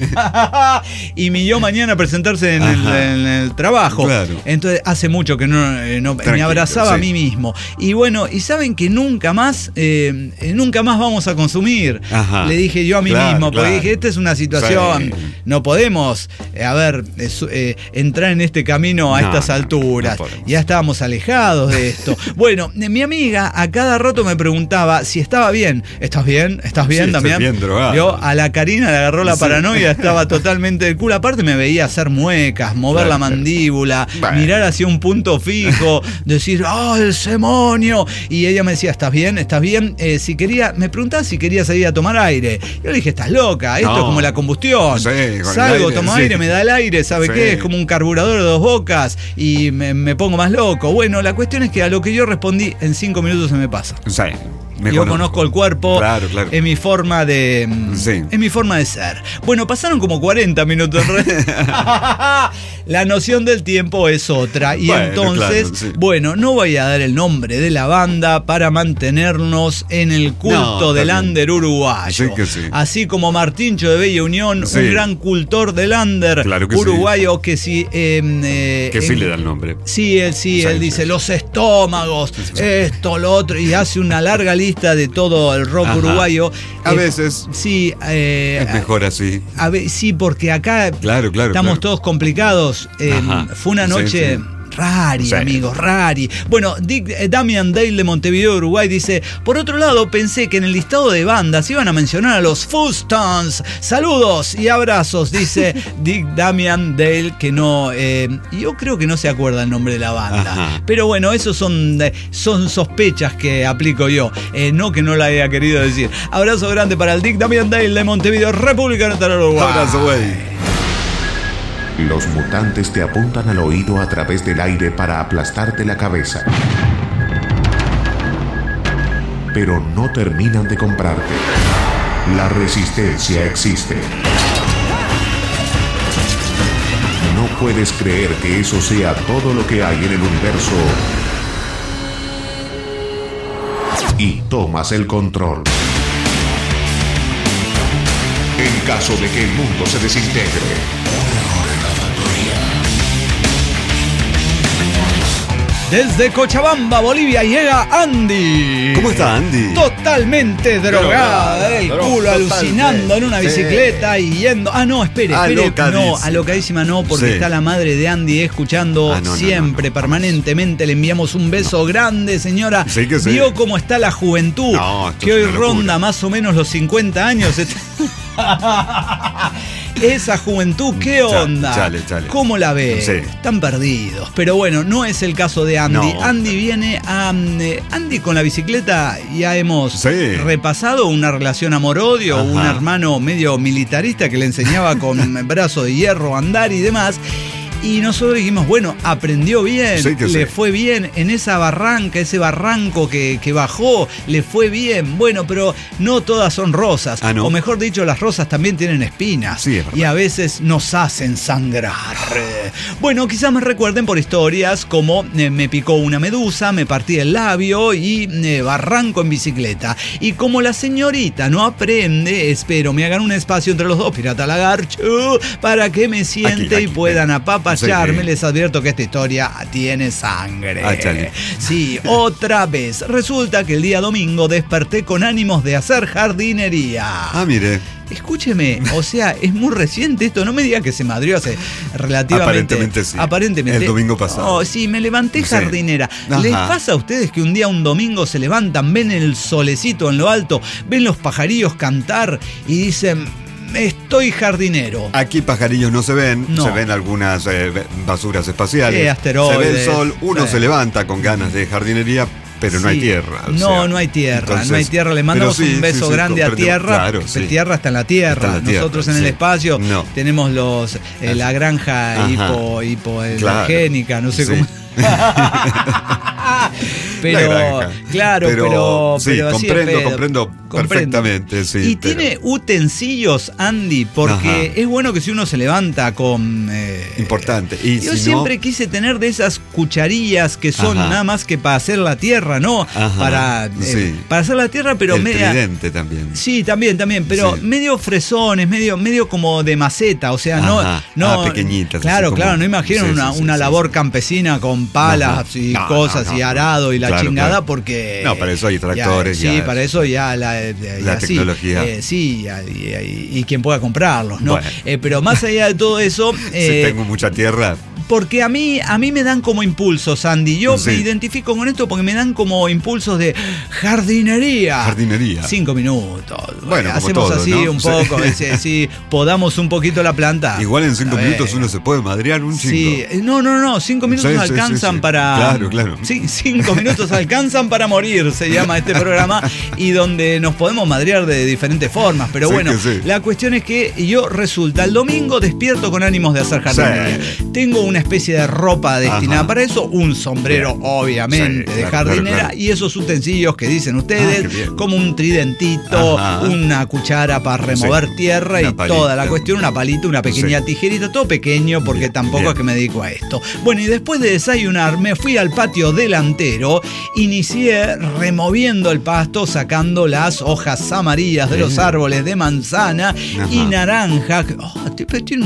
y mi yo mañana presentarse en el trabajo. Claro. Entonces hace mucho que no me abrazaba a mí mismo. Y bueno, y saben que nunca más vamos a consumir. Ajá. Le dije yo a mí mismo, porque dije, esta es una situación, no podemos, entrar en este camino a estas alturas. No ya estábamos alejados de esto. Bueno, mi amiga a cada rato me preguntaba si estaba bien. ¿Estás bien? ¿Estás bien, sí, Damián? Bien drogado. Yo a la Karina le agarró la paranoia, estaba totalmente del culo. Aparte me veía hacer muecas, mover la mandíbula, mirar hacia un punto fijo, decir, ¡oh, el demonio! Y ella me decía, ¿estás bien? ¿Estás bien? Me preguntaba si quería salir a tomar aire. Yo le dije, estás loca, esto es como la combustión. Salgo, tomo aire, me da el aire, ¿sabe qué? Es como un carburador de 2 bocas y me pongo más loco. Bueno, la cuestión es que a lo que yo respondí, en 5 minutos se me pasa. Yo conozco el cuerpo, claro. en mi forma de ser. Bueno, pasaron como 40 minutos. La noción del tiempo es otra. Y entonces, no voy a dar el nombre de la banda para mantenernos en el culto del under uruguayo. Sí que sí. Así como Martincho de Bella Unión, un gran cultor del under uruguayo que sí. Que sí le da el nombre. Sí, él dice los estómagos, esto, lo otro, y hace una larga lista de todo el rock uruguayo. A veces sí, es mejor así. Sí, porque acá estamos todos complicados. Fue una noche rari, amigos, rari. Bueno, Damian Dale de Montevideo, Uruguay, dice, por otro lado, pensé que en el listado de bandas iban a mencionar a los Fustons. Saludos y abrazos, dice Damian Dale, que no, yo creo que no se acuerda el nombre de la banda. Pero bueno, esos son sospechas que aplico yo, no que no la haya querido decir. Abrazo grande para el Damian Dale de Montevideo, República Nacional Uruguay. Abrazo, güey. Los mutantes te apuntan al oído a través del aire para aplastarte la cabeza. Pero no terminan de comprarte. La resistencia existe. No puedes creer que eso sea todo lo que hay en el universo. Y tomas el control. En caso de que el mundo se desintegre. Desde Cochabamba, Bolivia, llega Andy. ¿Cómo está Andy? Totalmente drogada del culo, alucinando en una bicicleta y yendo... espere, alocadísima no, porque está la madre de Andy escuchando siempre, permanentemente. Le enviamos un beso grande, señora. Sí que sí. Vio cómo está la juventud, que hoy ronda más o menos los 50 años. Esa juventud, ¿qué onda? Chale. ¿Cómo la ve? Sí. Están perdidos. Pero bueno, no es el caso de Andy. No. Andy viene a... Andy con la bicicleta ya hemos repasado una relación amor-odio, un hermano medio militarista que le enseñaba con brazo de hierro a andar y demás. Y nosotros dijimos, bueno, aprendió bien, le fue bien en esa barranca, ese barranco que bajó, le fue bien. Bueno, pero no todas son rosas. O mejor dicho, las rosas también tienen espinas. Y a veces nos hacen sangrar. Bueno, quizás me recuerden por historias como me picó una medusa, me partí el labio y barranco en bicicleta. Y como la señorita no aprende, espero me hagan un espacio entre los dos, Pirata Lagarcho, para que me siente y puedan apapar despacharme, Sí. les advierto que esta historia tiene sangre. Chale. Sí, otra vez. Resulta que el día domingo desperté con ánimos de hacer jardinería. Mire. Escúcheme, o sea, es muy reciente esto, no me diga que se madrió hace relativamente... Aparentemente sí. Aparentemente. El domingo pasado. Oh, sí, me levanté jardinera. Ajá. ¿Les pasa a ustedes que un domingo se levantan, ven el solecito en lo alto, ven los pajarillos cantar y dicen... Estoy jardinero. Aquí pajarillos no se ven, No. se ven algunas basuras espaciales. Asteroides. Se ve el sol, uno Sí. se levanta con ganas de jardinería, pero no hay Sí. tierra. o No, sea, no hay tierra, entonces- no hay tierra. Le mandamos pero sí, un beso sí, grande a comprendemos. tierra. Claro, sí. Tierra está en la tierra. Está en la tierra, Nosotros en el sí. espacio No. tenemos la granja Ajá. hipoenergénica, no sé Sí. cómo. Pero, La granja. claro, pero sí, así es pedo. comprendo perfectamente, sí. Y pero- tiene utensilios, Andy, porque Ajá. es bueno que si uno se levanta con... Importante. Y yo si siempre no, quise tener de esas cucharillas que son Ajá. nada más que para hacer la tierra, ¿no? Ajá, sí. Para hacer la tierra, pero el media... tridente también. Sí, también, pero Sí. medio fresones, medio como de maceta, o sea, Ajá. no Pequeñitas. Claro, así como- claro, no imagino sí, una sí, labor sí. campesina con palas Ajá. y No, cosas no, y no. arado y la Claro, chingada claro. porque... No, para eso hay tractores, Sí, ya. para eso ya la sí, tecnología. sí, y quien pueda comprarlos, ¿no? Bueno. Pero más allá de todo eso... Si tengo mucha tierra. Porque a mí me dan como impulsos, Andy. Yo Sí. me identifico con esto porque me dan como impulsos de jardinería. Jardinería. 5 minutos. Bueno, como hacemos todo, así ¿no? un Sí. poco, sí, podamos un poquito la planta. Igual en 5 A ver. minutos uno se puede madrear un chingo. Sí, no, 5 minutos Sí, sí, alcanzan sí, sí. para... Claro. Sí, 5 minutos alcanzan para morir, se llama este programa, y donde nos podemos madrear de diferentes formas. Pero Sí, bueno, que sí. la cuestión es que yo resulta, el domingo despierto con ánimos de hacer jardinería. Sí. Tengo una especie de ropa destinada Ajá. para eso, un sombrero Bien. obviamente Sí, de claro, jardinera claro. y esos utensilios que dicen ustedes, qué bien. como un tridentito, Ajá. una cuchara para remover Sí, tierra una y palita. toda la cuestión, una palita, una pequeña Sí. tijerita, todo pequeño porque Bien, tampoco bien. es que me dedico a esto. Bueno, y después de desayunar me fui al patio delantero, inicié removiendo el pasto, sacando las hojas amarillas de los Bien. árboles de manzana y Ajá. naranja. Tiene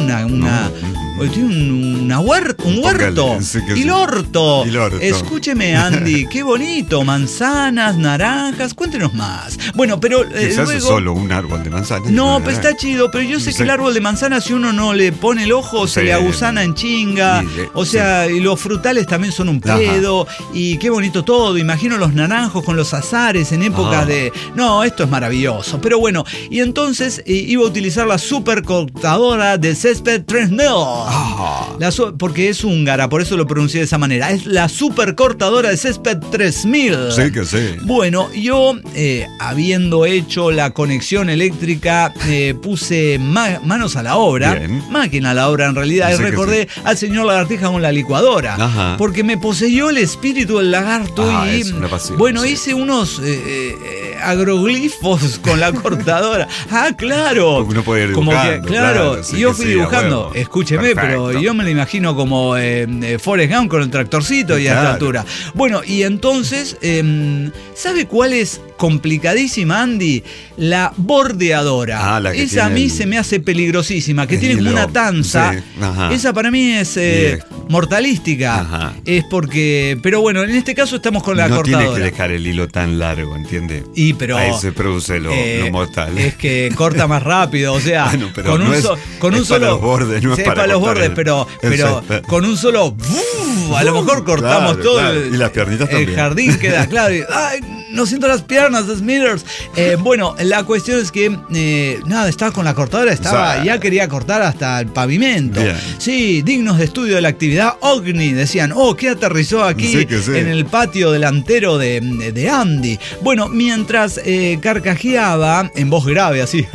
un huerto. Póngale, sí que sí. Y el orto. Y el orto. Escúcheme, Andy, qué bonito. Manzanas, naranjas, cuéntenos más. Bueno, pero Quizás es luego... solo un árbol de manzana. No, pero está chido, pero yo sé Sí. que el árbol de manzana, si uno no le pone el ojo, se Sí. le agusana en chinga. Sí, O sea, y los frutales también son un Ajá. pedo. Y qué bonito todo. Imagino los naranjos con los azares en épocas Ah. de... No, esto es maravilloso. Pero bueno, y entonces iba a utilizar la supercortadora de césped 3000. Porque es húngara, por eso lo pronuncié de esa manera. Es la supercortadora de césped 3000. Sí, que sí. Bueno, yo, habiendo hecho la conexión eléctrica, puse manos a la obra, Bien. máquina a la obra en realidad, y Sí que recordé al señor Lagartija con la licuadora, Ajá. porque me poseyó el espíritu del lagarto y, Es una pasión, bueno, sí. hice unos agroglifos con la cortadora. Claro. Porque uno puede ir Como que, dibujando, claro, claro, sí y yo que fui sí, a dibujando. huevo. Escúcheme, pero Perfecto. yo me lo imagino como Forrest Gump con el tractorcito y a esta Claro. altura. Bueno, y entonces, ¿sabe cuál es complicadísima, Andy? La bordeadora. La que Esa tiene a mí el- se me hace peligrosísima, que el tiene como hilo. una tanza. Sí, ajá. Esa para mí es mortalística. Ajá. Es porque, pero bueno, en este caso estamos con la no cortadora. tiene que dejar el hilo tan largo, ¿entiende? Pero ahí se produce lo mortal. Es que corta más rápido, o sea, Bueno, pero con no un, es- con un es para solo los bordes, no es sí, para los cortar bordes, el- pero Exacto. con un solo a lo mejor cortamos Claro, todo claro. Y las piernitas el también. jardín queda claro. Ay, no siento las piernas, Smithers. Bueno, la cuestión es que nada, estaba con la cortadora, Sí. ya quería cortar hasta el pavimento. Bien. Sí, dignos de estudio de la actividad OVNI, decían, ¿qué aterrizó aquí Sí, que sí. en el patio delantero de Andy? Bueno, mientras carcajeaba en voz grave así,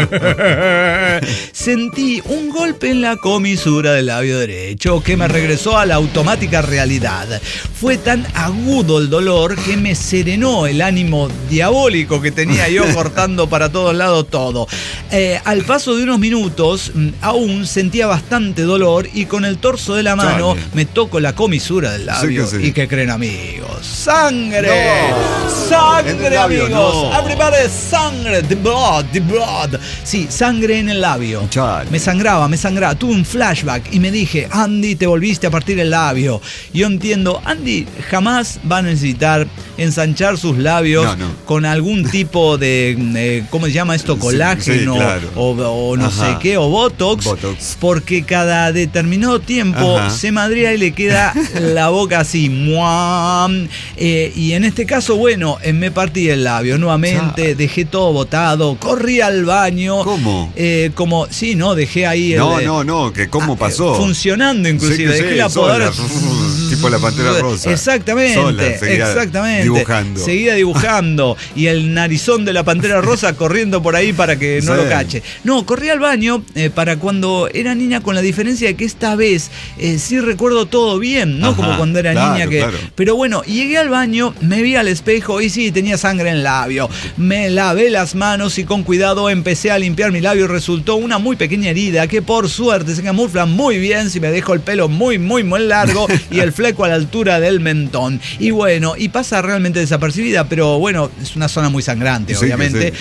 sentí un golpe en la comisura del labio derecho que me regresó a la automática realidad. Fue tan agudo el dolor que me serenó el ánimo diabólico que tenía yo cortando para todos lados todo. Al paso de unos minutos aún sentía bastante dolor y con el torso de la mano Chale. me toco la comisura del labio. Sí que sí. ¿Y qué creen, amigos? sangre. No. Sangre, En el labio, amigos. no. Everybody, sangre. The blood, the blood. Sí, sangre en el labio. Chale. Me sangraba. Tuve un flashback y me dije, Andy, te volviste a partir el labio. Yo entiendo, Andy jamás va a necesitar ensanchar sus labios con algún tipo de, ¿cómo se llama esto? Colágeno, sí, claro. o no sé qué, o Botox. Porque cada determinado tiempo se madría y le queda la boca así. Y en este caso, bueno, me partí el labio nuevamente, dejé todo botado, corrí al baño. ¿Cómo? Sí, no, dejé ahí que cómo pasó. Funcionando inclusive, dejé la podadora. Tipo la Pantera Rosa. Exactamente, Sola, seguía dibujando. Y el narizón de la Pantera Rosa corriendo por ahí para que no lo cache. No, corrí al baño para cuando era niña, con la diferencia de que esta vez sí recuerdo todo bien, no como cuando era niña que. Claro. Pero bueno, llegué al baño, me vi al espejo y sí, tenía sangre en el labio. Me lavé las manos y con cuidado empecé a limpiar mi labio. Resultó una muy pequeña herida que por suerte se camufla muy bien si me dejo el pelo muy largo y el fleco a la altura del mentón. Y bueno, y pasa realmente desapercibida, pero bueno, es una zona muy sangrante, obviamente.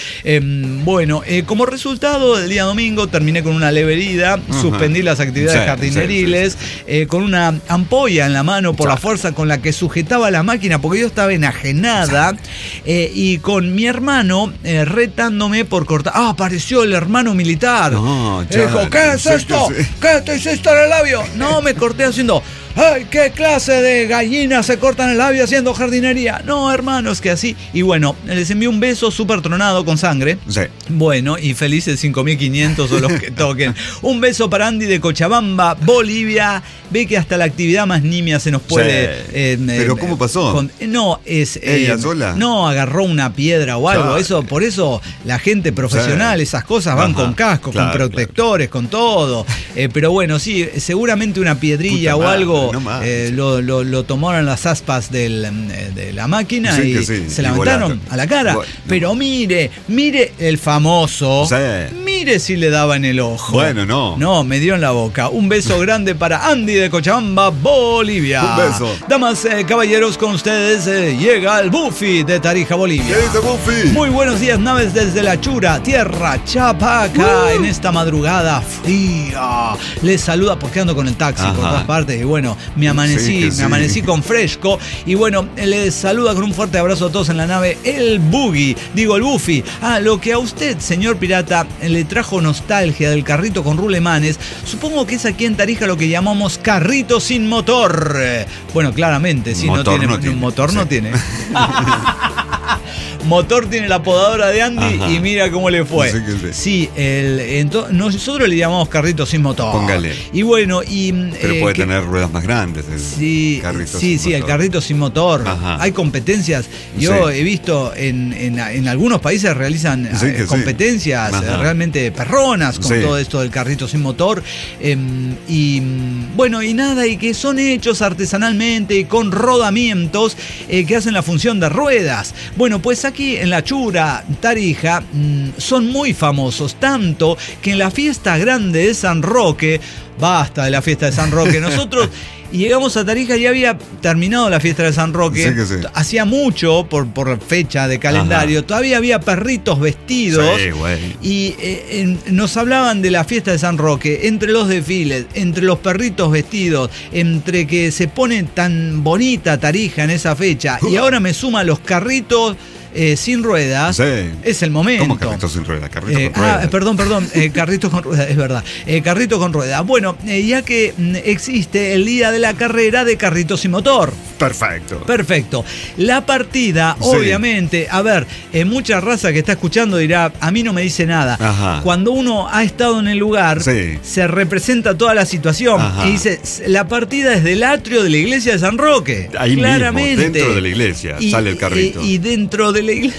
Como resultado, el día domingo terminé con una leve herida, suspendí las actividades jardineriles, con una ampolla en la mano por la fuerza con la que sujetaba la máquina, porque yo estaba enajenada, y con mi hermano retándome por cortar. Apareció el hermano militar. Dijo, ¿qué es esto? ¿Qué te hiciste en el labio? No, me corté haciendo... ¡Ay, qué clase de gallinas se cortan el labio haciendo jardinería! No, hermanos, que así. Y bueno, les envío un beso súper tronado con sangre. Sí. Bueno, y felices 5.500 o los que toquen. Un beso para Andy de Cochabamba, Bolivia. Ve que hasta la actividad más nimia se nos puede... ¿Pero cómo pasó? ¿Ella sola? No, agarró una piedra o algo. Por eso la gente profesional, esas cosas van con casco, con protectores, con todo. Pero bueno, sí, seguramente una piedrilla o algo. Lo tomaron las aspas de la máquina y se levantaron a la cara. Pero mire el famoso. Mire si le daba en el ojo. No, me dio en la boca. Un beso grande para Andy de Cochabamba, Bolivia. Un beso. Damas, caballeros, con ustedes llega el Buffy de Tarija, Bolivia. ¿Qué dice Buffy? Muy buenos días, naves desde la Chura, tierra Chapaca, en esta madrugada fría. Les saluda porque ando con el taxi por todas partes y bueno, me amanecí con fresco y bueno, les saluda con un fuerte abrazo a todos en la nave el Buffy. Lo que a usted, señor pirata, le trajo nostalgia del carrito con rulemanes, supongo que es aquí en Tarija lo que llamamos carrito sin motor. Bueno, claramente, si no tiene motor, no tiene. Motor tiene la podadora de Andy y mira cómo le fue. Sí, nosotros le llamamos carrito sin motor. Póngale. Y bueno, pero puede tener ruedas más grandes. El carrito sin motor. Hay competencias. Yo he visto en algunos países realizan competencias realmente perronas con todo esto del carrito sin motor. Y que son hechos artesanalmente y con rodamientos que hacen la función de ruedas. Bueno, pues aquí en la Chura, Tarija, son muy famosos, tanto que en la fiesta grande de San Roque, basta de la fiesta de San Roque, nosotros llegamos a Tarija y había terminado la fiesta de San Roque, hacía mucho por fecha de calendario, todavía había perritos vestidos y nos hablaban de la fiesta de San Roque, entre los desfiles, entre los perritos vestidos, entre que se pone tan bonita Tarija en esa fecha y ahora me suma los carritos sin ruedas, es el momento. ¿Cómo carrito sin ruedas? Carrito con ruedas. Perdón, carrito con ruedas, es verdad. Carrito con ruedas. Bueno, ya que existe el día de la carrera de carrito sin motor. Perfecto. La partida, obviamente, a ver, mucha raza que está escuchando dirá, a mí no me dice nada. Cuando uno ha estado en el lugar, se representa toda la situación y dice, la partida es del atrio de la iglesia de San Roque. Ahí claramente. Mismo, dentro de la iglesia, sale el carrito. Y dentro de la iglesia...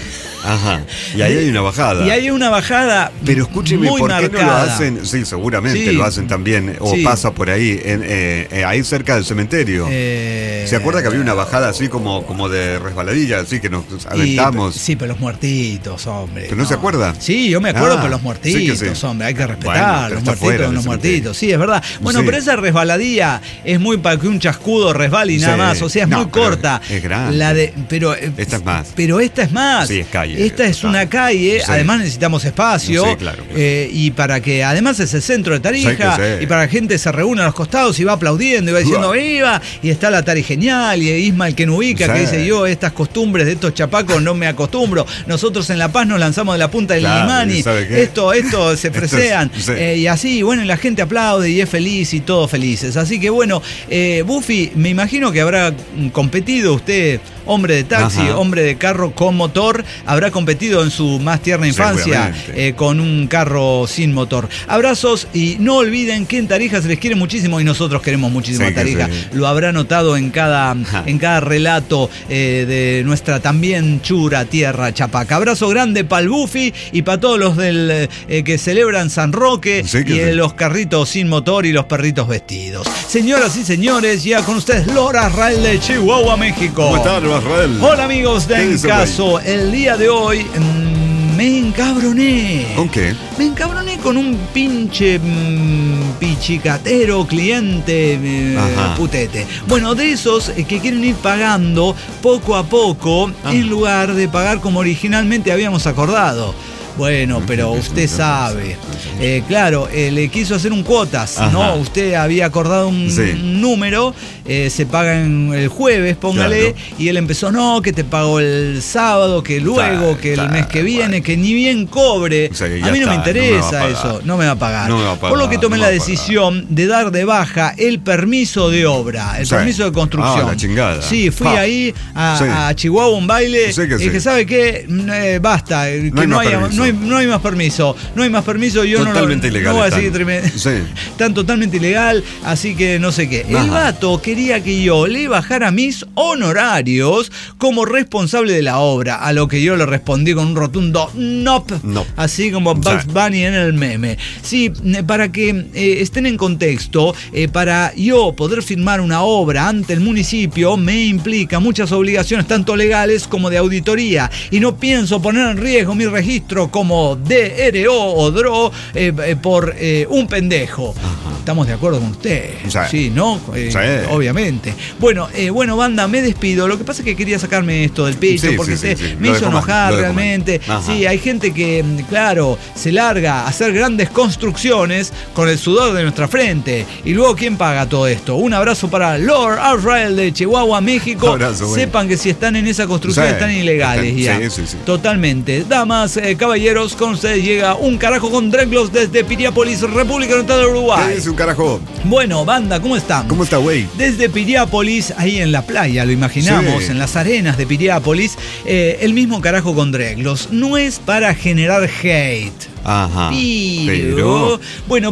Ajá. Y ahí hay una bajada. Y hay una bajada. Pero escúcheme, muy ¿por qué marcada. no lo hacen? Sí, seguramente lo hacen también. O pasa por ahí, ahí cerca del cementerio. ¿Se acuerda que había una bajada así como de resbaladilla, así que nos aventamos? Sí, pero los muertitos, hombre. ¿Pero no se acuerda? Sí, yo me acuerdo, pero los muertitos, sí. hombre, hay que respetar. Bueno, los muertitos, los muertitos. Sí, es verdad. Bueno, Sí. pero esa resbaladilla es muy para que un chascudo resbale y nada Sí. más. O sea, es No, muy pero corta. es grande. Esta es más. Pero esta es más. Sí, es calle. Esta es una calle. Sí. Además necesitamos espacio. Sí, claro. Y para que, además es el centro de Tarija. Sí, que sí. Y para que la gente se reúna a los costados y va aplaudiendo y va diciendo ¡viva! Y está la Tari Genial y Ismael Kenubica, que dice: yo estas costumbres de estos chapacos no me acostumbro. Nosotros en La Paz nos lanzamos de la punta del Limani. Esto se fresean. Y así, bueno, y la gente aplaude y es feliz y todos felices. Así que bueno, Buffy, me imagino que habrá competido usted, hombre de taxi, hombre de carro con motor, habrá competido en su más tierna infancia con un carro sin motor. Abrazos y no olviden que en Tarija se les quiere muchísimo y nosotros queremos muchísimo a Tarija. Lo habrá notado en cada relato de nuestra también chura tierra chapaca. Abrazo grande para el Buffy y para todos los del que celebran San Roque los carritos sin motor y los perritos vestidos. Señoras y señores, ya con ustedes Lora Rael de Chihuahua, México. ¿Cómo estás, Rael? Hola amigos de En Caso. El día de hoy me encabroné. ¿Con qué? Me encabroné con un pinche pichicatero cliente putete. Bueno, de esos que quieren ir pagando poco a poco en lugar de pagar como originalmente habíamos acordado. Bueno, pero usted sabe. Claro, le quiso hacer un cuotas, ¿no? Usted había acordado un número, se paga el jueves, póngale, y él empezó, no, que te pago el sábado, que luego, que el mes que viene, que ni bien cobre. A mí no me interesa eso, no me va a pagar. Por lo que tomé la decisión de dar de baja el permiso de obra, el permiso de construcción. La chingada. Sí, fui ahí a Chihuahua, un baile, y dije, ¿sabe qué? Basta, que no hay más permiso. No hay más permiso. Yo totalmente ilegal. No voy a seguir están totalmente ilegal, así que no sé qué. El vato quería que yo le bajara mis honorarios como responsable de la obra, a lo que yo le respondí con un rotundo nope. Así como Bugs Bunny en el meme. Sí, para que estén en contexto, para yo poder firmar una obra ante el municipio me implica muchas obligaciones, tanto legales como de auditoría, y no pienso poner en riesgo mi registro como DRO o DRO por un pendejo. ¿Estamos de acuerdo con usted? Sí, ¿no? Obviamente. Bueno, banda, me despido. Lo que pasa es que quería sacarme esto del pecho porque me hizo enojar realmente. Sí, hay gente que, claro, se larga a hacer grandes construcciones con el sudor de nuestra frente. Y luego, ¿quién paga todo esto? Un abrazo para Lord Israel de Chihuahua, México. Abrazo, sepan que si están en esa construcción están ilegales ya. Totalmente. Damas, caballeros, con ustedes llega un carajo con dreadlocks desde Piriápolis, República Oriental de Uruguay. ¿Qué dice un carajo? Bueno, banda, ¿cómo están? ¿Cómo está, güey? Desde Piriápolis, ahí en la playa, lo imaginamos, en las arenas de Piriápolis, el mismo carajo con dreadlocks. No es para generar hate. Pero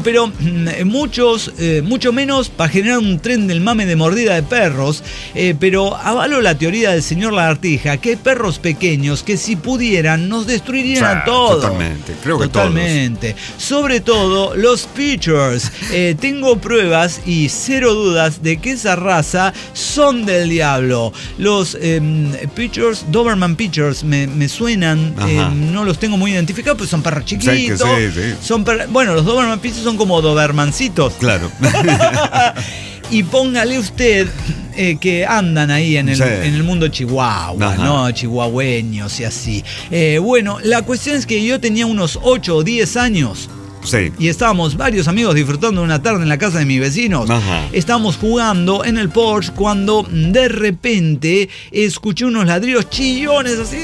mucho menos para generar un tren del mame de mordida de perros, pero avalo la teoría del señor Lagartija, que hay perros pequeños que si pudieran nos destruirían a todos. Totalmente, creo que totalmente. Sobre todo los pitchers. Tengo pruebas y cero dudas de que esa raza son del diablo. Los pitchers, Doberman pitchers, me suenan, no los tengo muy identificados, pues son perros chiquitos. Bueno, los Doberman pitchers son como Dobermancitos. Claro. Y póngale usted que andan ahí en el mundo chihuahua, ¿no? Chihuahueños y así. Bueno, la cuestión es que yo tenía unos 8 o 10 años. Y estábamos varios amigos disfrutando de una tarde en la casa de mis vecinos. Estábamos jugando en el porche cuando de repente escuché unos ladrillos chillones así.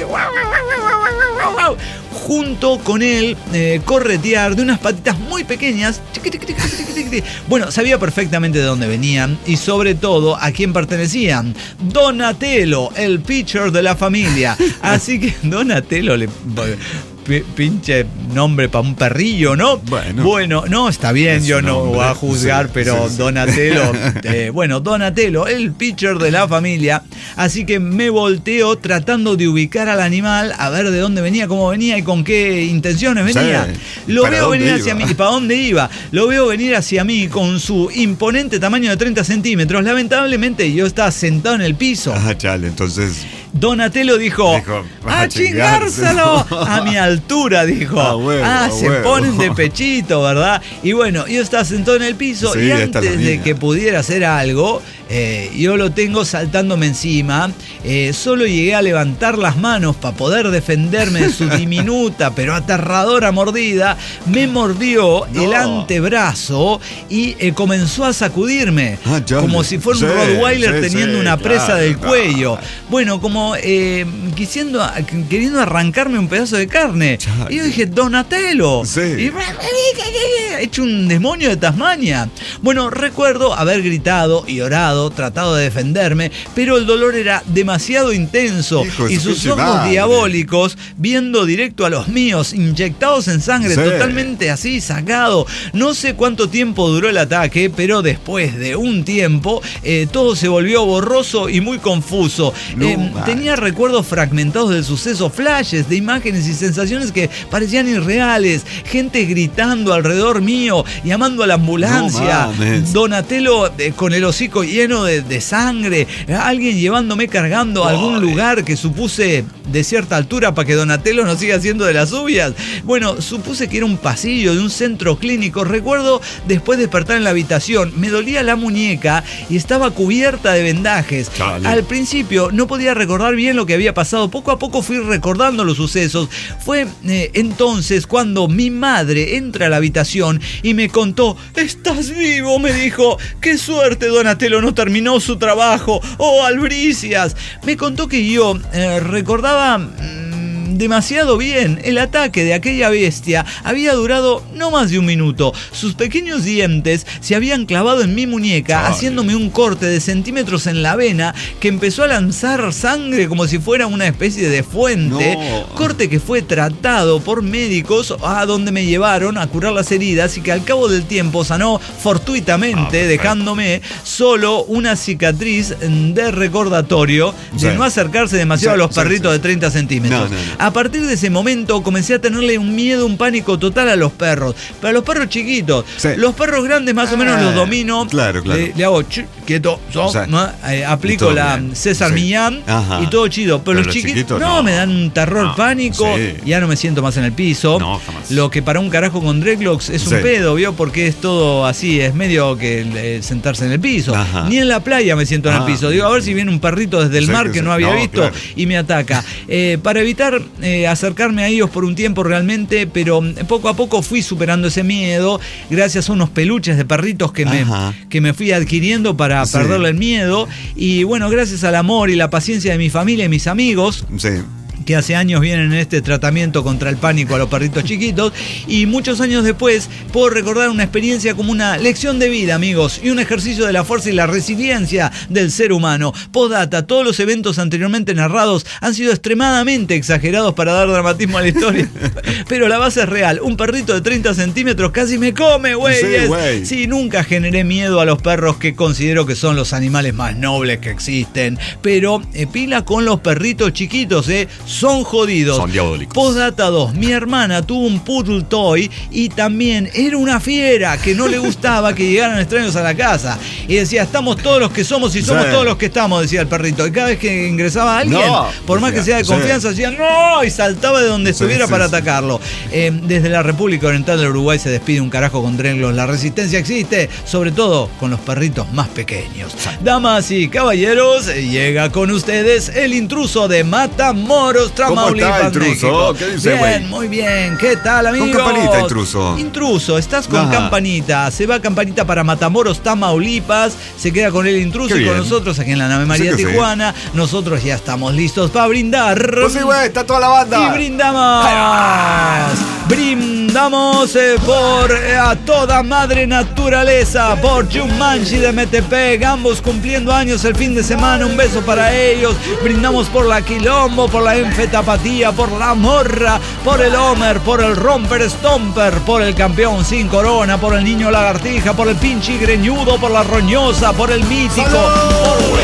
Junto con el corretear de unas patitas muy pequeñas. Bueno, sabía perfectamente de dónde venían y sobre todo a quién pertenecían. Donatello, el pitcher de la familia. Así que Donatello pinche nombre para un perrillo, ¿no? Bueno, no, está bien, yo no voy a juzgar, pero Donatello, Donatello, el pitcher de la familia, así que me volteo tratando de ubicar al animal, a ver de dónde venía, cómo venía y con qué intenciones venía. Lo veo venir hacia mí, ¿y para dónde iba? Lo veo venir hacia mí con su imponente tamaño de 30 centímetros. Lamentablemente yo estaba sentado en el piso. Chale, entonces... Donatello dijo ¡a chingárselo! A mi altura, dijo. Se ponen de pechito, ¿verdad? Y bueno, yo estaba sentado en el piso y antes de que pudiera hacer algo, yo lo tengo saltándome encima. Solo llegué a levantar las manos para poder defenderme de su diminuta pero aterradora mordida. Me mordió el antebrazo y comenzó a sacudirme como si fuera un Rottweiler teniendo una presa del cuello. Bueno, como queriendo arrancarme un pedazo de carne. Y yo dije, Donatello. Y hecho un demonio de Tasmania. Bueno, recuerdo haber gritado y orado, tratado de defenderme, pero el dolor era demasiado intenso. Y sus ojos diabólicos, viendo directo a los míos, inyectados en sangre, totalmente así, sacado. No sé cuánto tiempo duró el ataque, pero después de un tiempo, todo se volvió borroso y muy confuso. Tenía recuerdos fragmentados del suceso, flashes de imágenes y sensaciones que parecían irreales, gente gritando alrededor mío, llamando a la ambulancia, Donatello con el hocico lleno de sangre, alguien llevándome cargando a algún lugar que supuse de cierta altura para que Donatello no siga haciendo de las suyas. Bueno, supuse que era un pasillo de un centro clínico. Recuerdo después despertar en la habitación, me dolía la muñeca y estaba cubierta de vendajes. Al principio no podía recordar bien lo que había pasado. Poco a poco fui recordando los sucesos. Fue entonces cuando mi madre entra a la habitación y me contó: «¿Estás vivo?», me dijo. «Qué suerte, Donatello no terminó su trabajo. ¡Oh, albricias!». Me contó que yo recordaba demasiado bien. El ataque de aquella bestia había durado no más de un minuto. Sus pequeños dientes se habían clavado en mi muñeca, haciéndome un corte de centímetros en la vena que empezó a lanzar sangre como si fuera una especie de fuente. Corte que fue tratado por médicos a donde me llevaron a curar las heridas y que al cabo del tiempo sanó fortuitamente, dejándome solo una cicatriz de recordatorio de no acercarse demasiado a los perritos de 30 centímetros. A partir de ese momento comencé a tenerle un miedo, un pánico total a los perros. Pero a los perros chiquitos. Los perros grandes más o menos los domino. Le hago quieto, aplico la César Millán y todo chido. Pero los chiquitos me dan un terror, pánico. Ya no me siento más en el piso. Lo que para un carajo con dreadlocks es un pedo, ¿vio? Porque es todo así, es medio que sentarse en el piso. Ni en la playa me siento en el piso. Digo, a ver si viene un perrito desde el mar que no había visto y me ataca. Para evitar acercarme a ellos por un tiempo realmente, pero poco a poco fui superando ese miedo gracias a unos peluches de perritos que me fui adquiriendo para perderle el miedo. Y bueno, gracias al amor y la paciencia de mi familia y mis amigos, que hace años vienen en este tratamiento contra el pánico a los perritos chiquitos, y muchos años después puedo recordar una experiencia como una lección de vida, amigos, y un ejercicio de la fuerza y la resiliencia del ser humano. Postdata, todos los eventos anteriormente narrados han sido extremadamente exagerados para dar dramatismo a la historia, pero la base es real. Un perrito de 30 centímetros casi me come, güey. Sí, nunca generé miedo a los perros, que considero que son los animales más nobles que existen, pero pila con los perritos chiquitos, son jodidos. Son diabólicos. Postdata 2. Mi hermana tuvo un poodle toy y también era una fiera que no le gustaba que llegaran extraños a la casa. Y decía, estamos todos los que somos y somos todos los que estamos, decía el perrito. Y cada vez que ingresaba alguien, por más que sea de confianza, decía ¡no! Y saltaba de donde estuviera para atacarlo. Desde la República Oriental del Uruguay se despide un carajo con dreadlocks. La resistencia existe, sobre todo con los perritos más pequeños. Damas y caballeros, llega con ustedes el intruso de Matamoros, Tamaulipas, ¿Cómo está, intruso? ¿Qué dice, bien, muy bien. ¿Qué tal, amigos? Con campanita, intruso. Intruso, estás con campanita. Se va campanita para Matamoros, Tamaulipas. Se queda con el intruso y con nosotros aquí en la Nave María Tijuana. Nosotros ya estamos listos para brindar. Pues sí, güey, está toda la banda. Y brindamos. Brindamos por a toda madre naturaleza, por Jumanji de Metepec, ambos cumpliendo años el fin de semana. Un beso para ellos. Brindamos por la Quilombo, por la Enfetapatía, por la Morra, por el Homer, por el Romper Stomper, por el Campeón sin Corona, por el Niño Lagartija, por el Pinchi Greñudo, por la Roñosa, por el Mítico, por...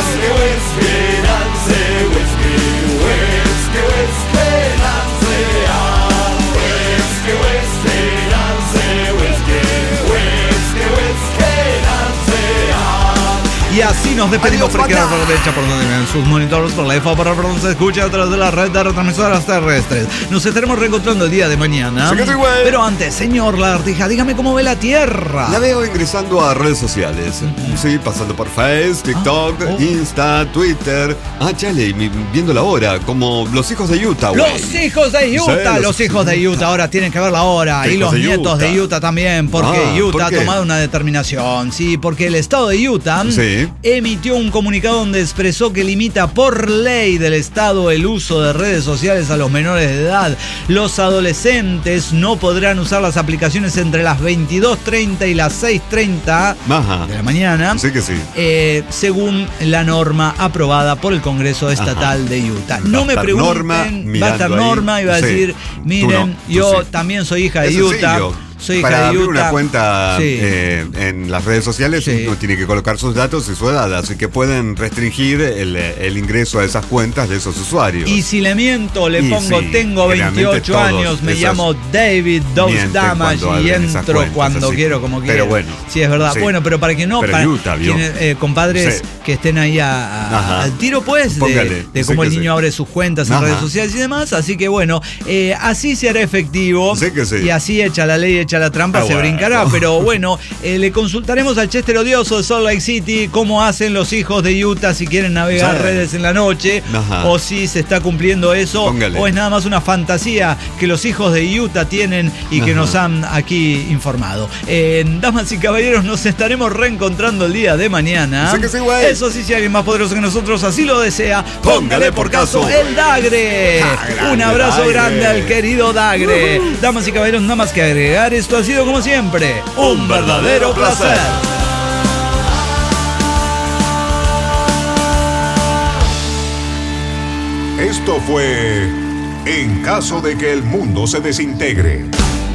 Y así nos despedimos por izquierda, por la derecha, por donde ven sus monitores, por la EFA, por donde se escucha a través de la red de retransmisoras terrestres. Nos estaremos reencontrando el día de mañana. Sí, pero antes, señor Lagartija, dígame cómo ve la Tierra. La veo ingresando a redes sociales. Sí, pasando por Facebook, TikTok, Insta, Twitter. Chale, viendo la hora, como los hijos de Utah, güey. Los hijos de Utah, sí, los hijos de Utah ahora tienen que ver la hora. Y los nietos de Utah también, porque Utah ha tomado una determinación. Sí, porque el estado de Utah emitió un comunicado donde expresó que limita por ley del estado el uso de redes sociales a los menores de edad. Los adolescentes no podrán usar las aplicaciones entre las 22:30 y las 6:30 de la mañana. Sí que sí. Según la norma aprobada por el Congreso Estatal de Utah. No me pregunten, va a estar Norma y va a decir, miren, yo también soy hija de Utah. Soy hija para de abrir Utah. una cuenta en las redes sociales uno tiene que colocar sus datos y su edad, así que pueden restringir el ingreso a esas cuentas de esos usuarios. Y si le miento, le pongo tengo 28 años, me llamo David Dose Damage y entro cuentas, cuando quiero, como quiero. Pero bueno. Sí, es verdad. Bueno, pero para que no, para Utah, quienes, compadres que estén ahí al tiro, pues, de cómo el niño abre sus cuentas en redes sociales y demás. Así que bueno, así se hará efectivo. Y así echa la ley, echa la trampa, se brincará. Pero bueno, le consultaremos al Chester Odioso de Salt Lake City cómo hacen los hijos de Utah si quieren navegar redes en la noche, o si se está cumpliendo eso, o es nada más una fantasía que los hijos de Utah tienen y que nos han aquí informado. Damas y caballeros, nos estaremos reencontrando el día de mañana. Eso sí, si alguien más poderoso que nosotros así lo desea, póngale por caso el Dagre. Un abrazo grande al querido Dagre. Damas y caballeros, nada más que agregar, esto ha sido como siempre un verdadero placer. Esto fue En caso de que el mundo se desintegre.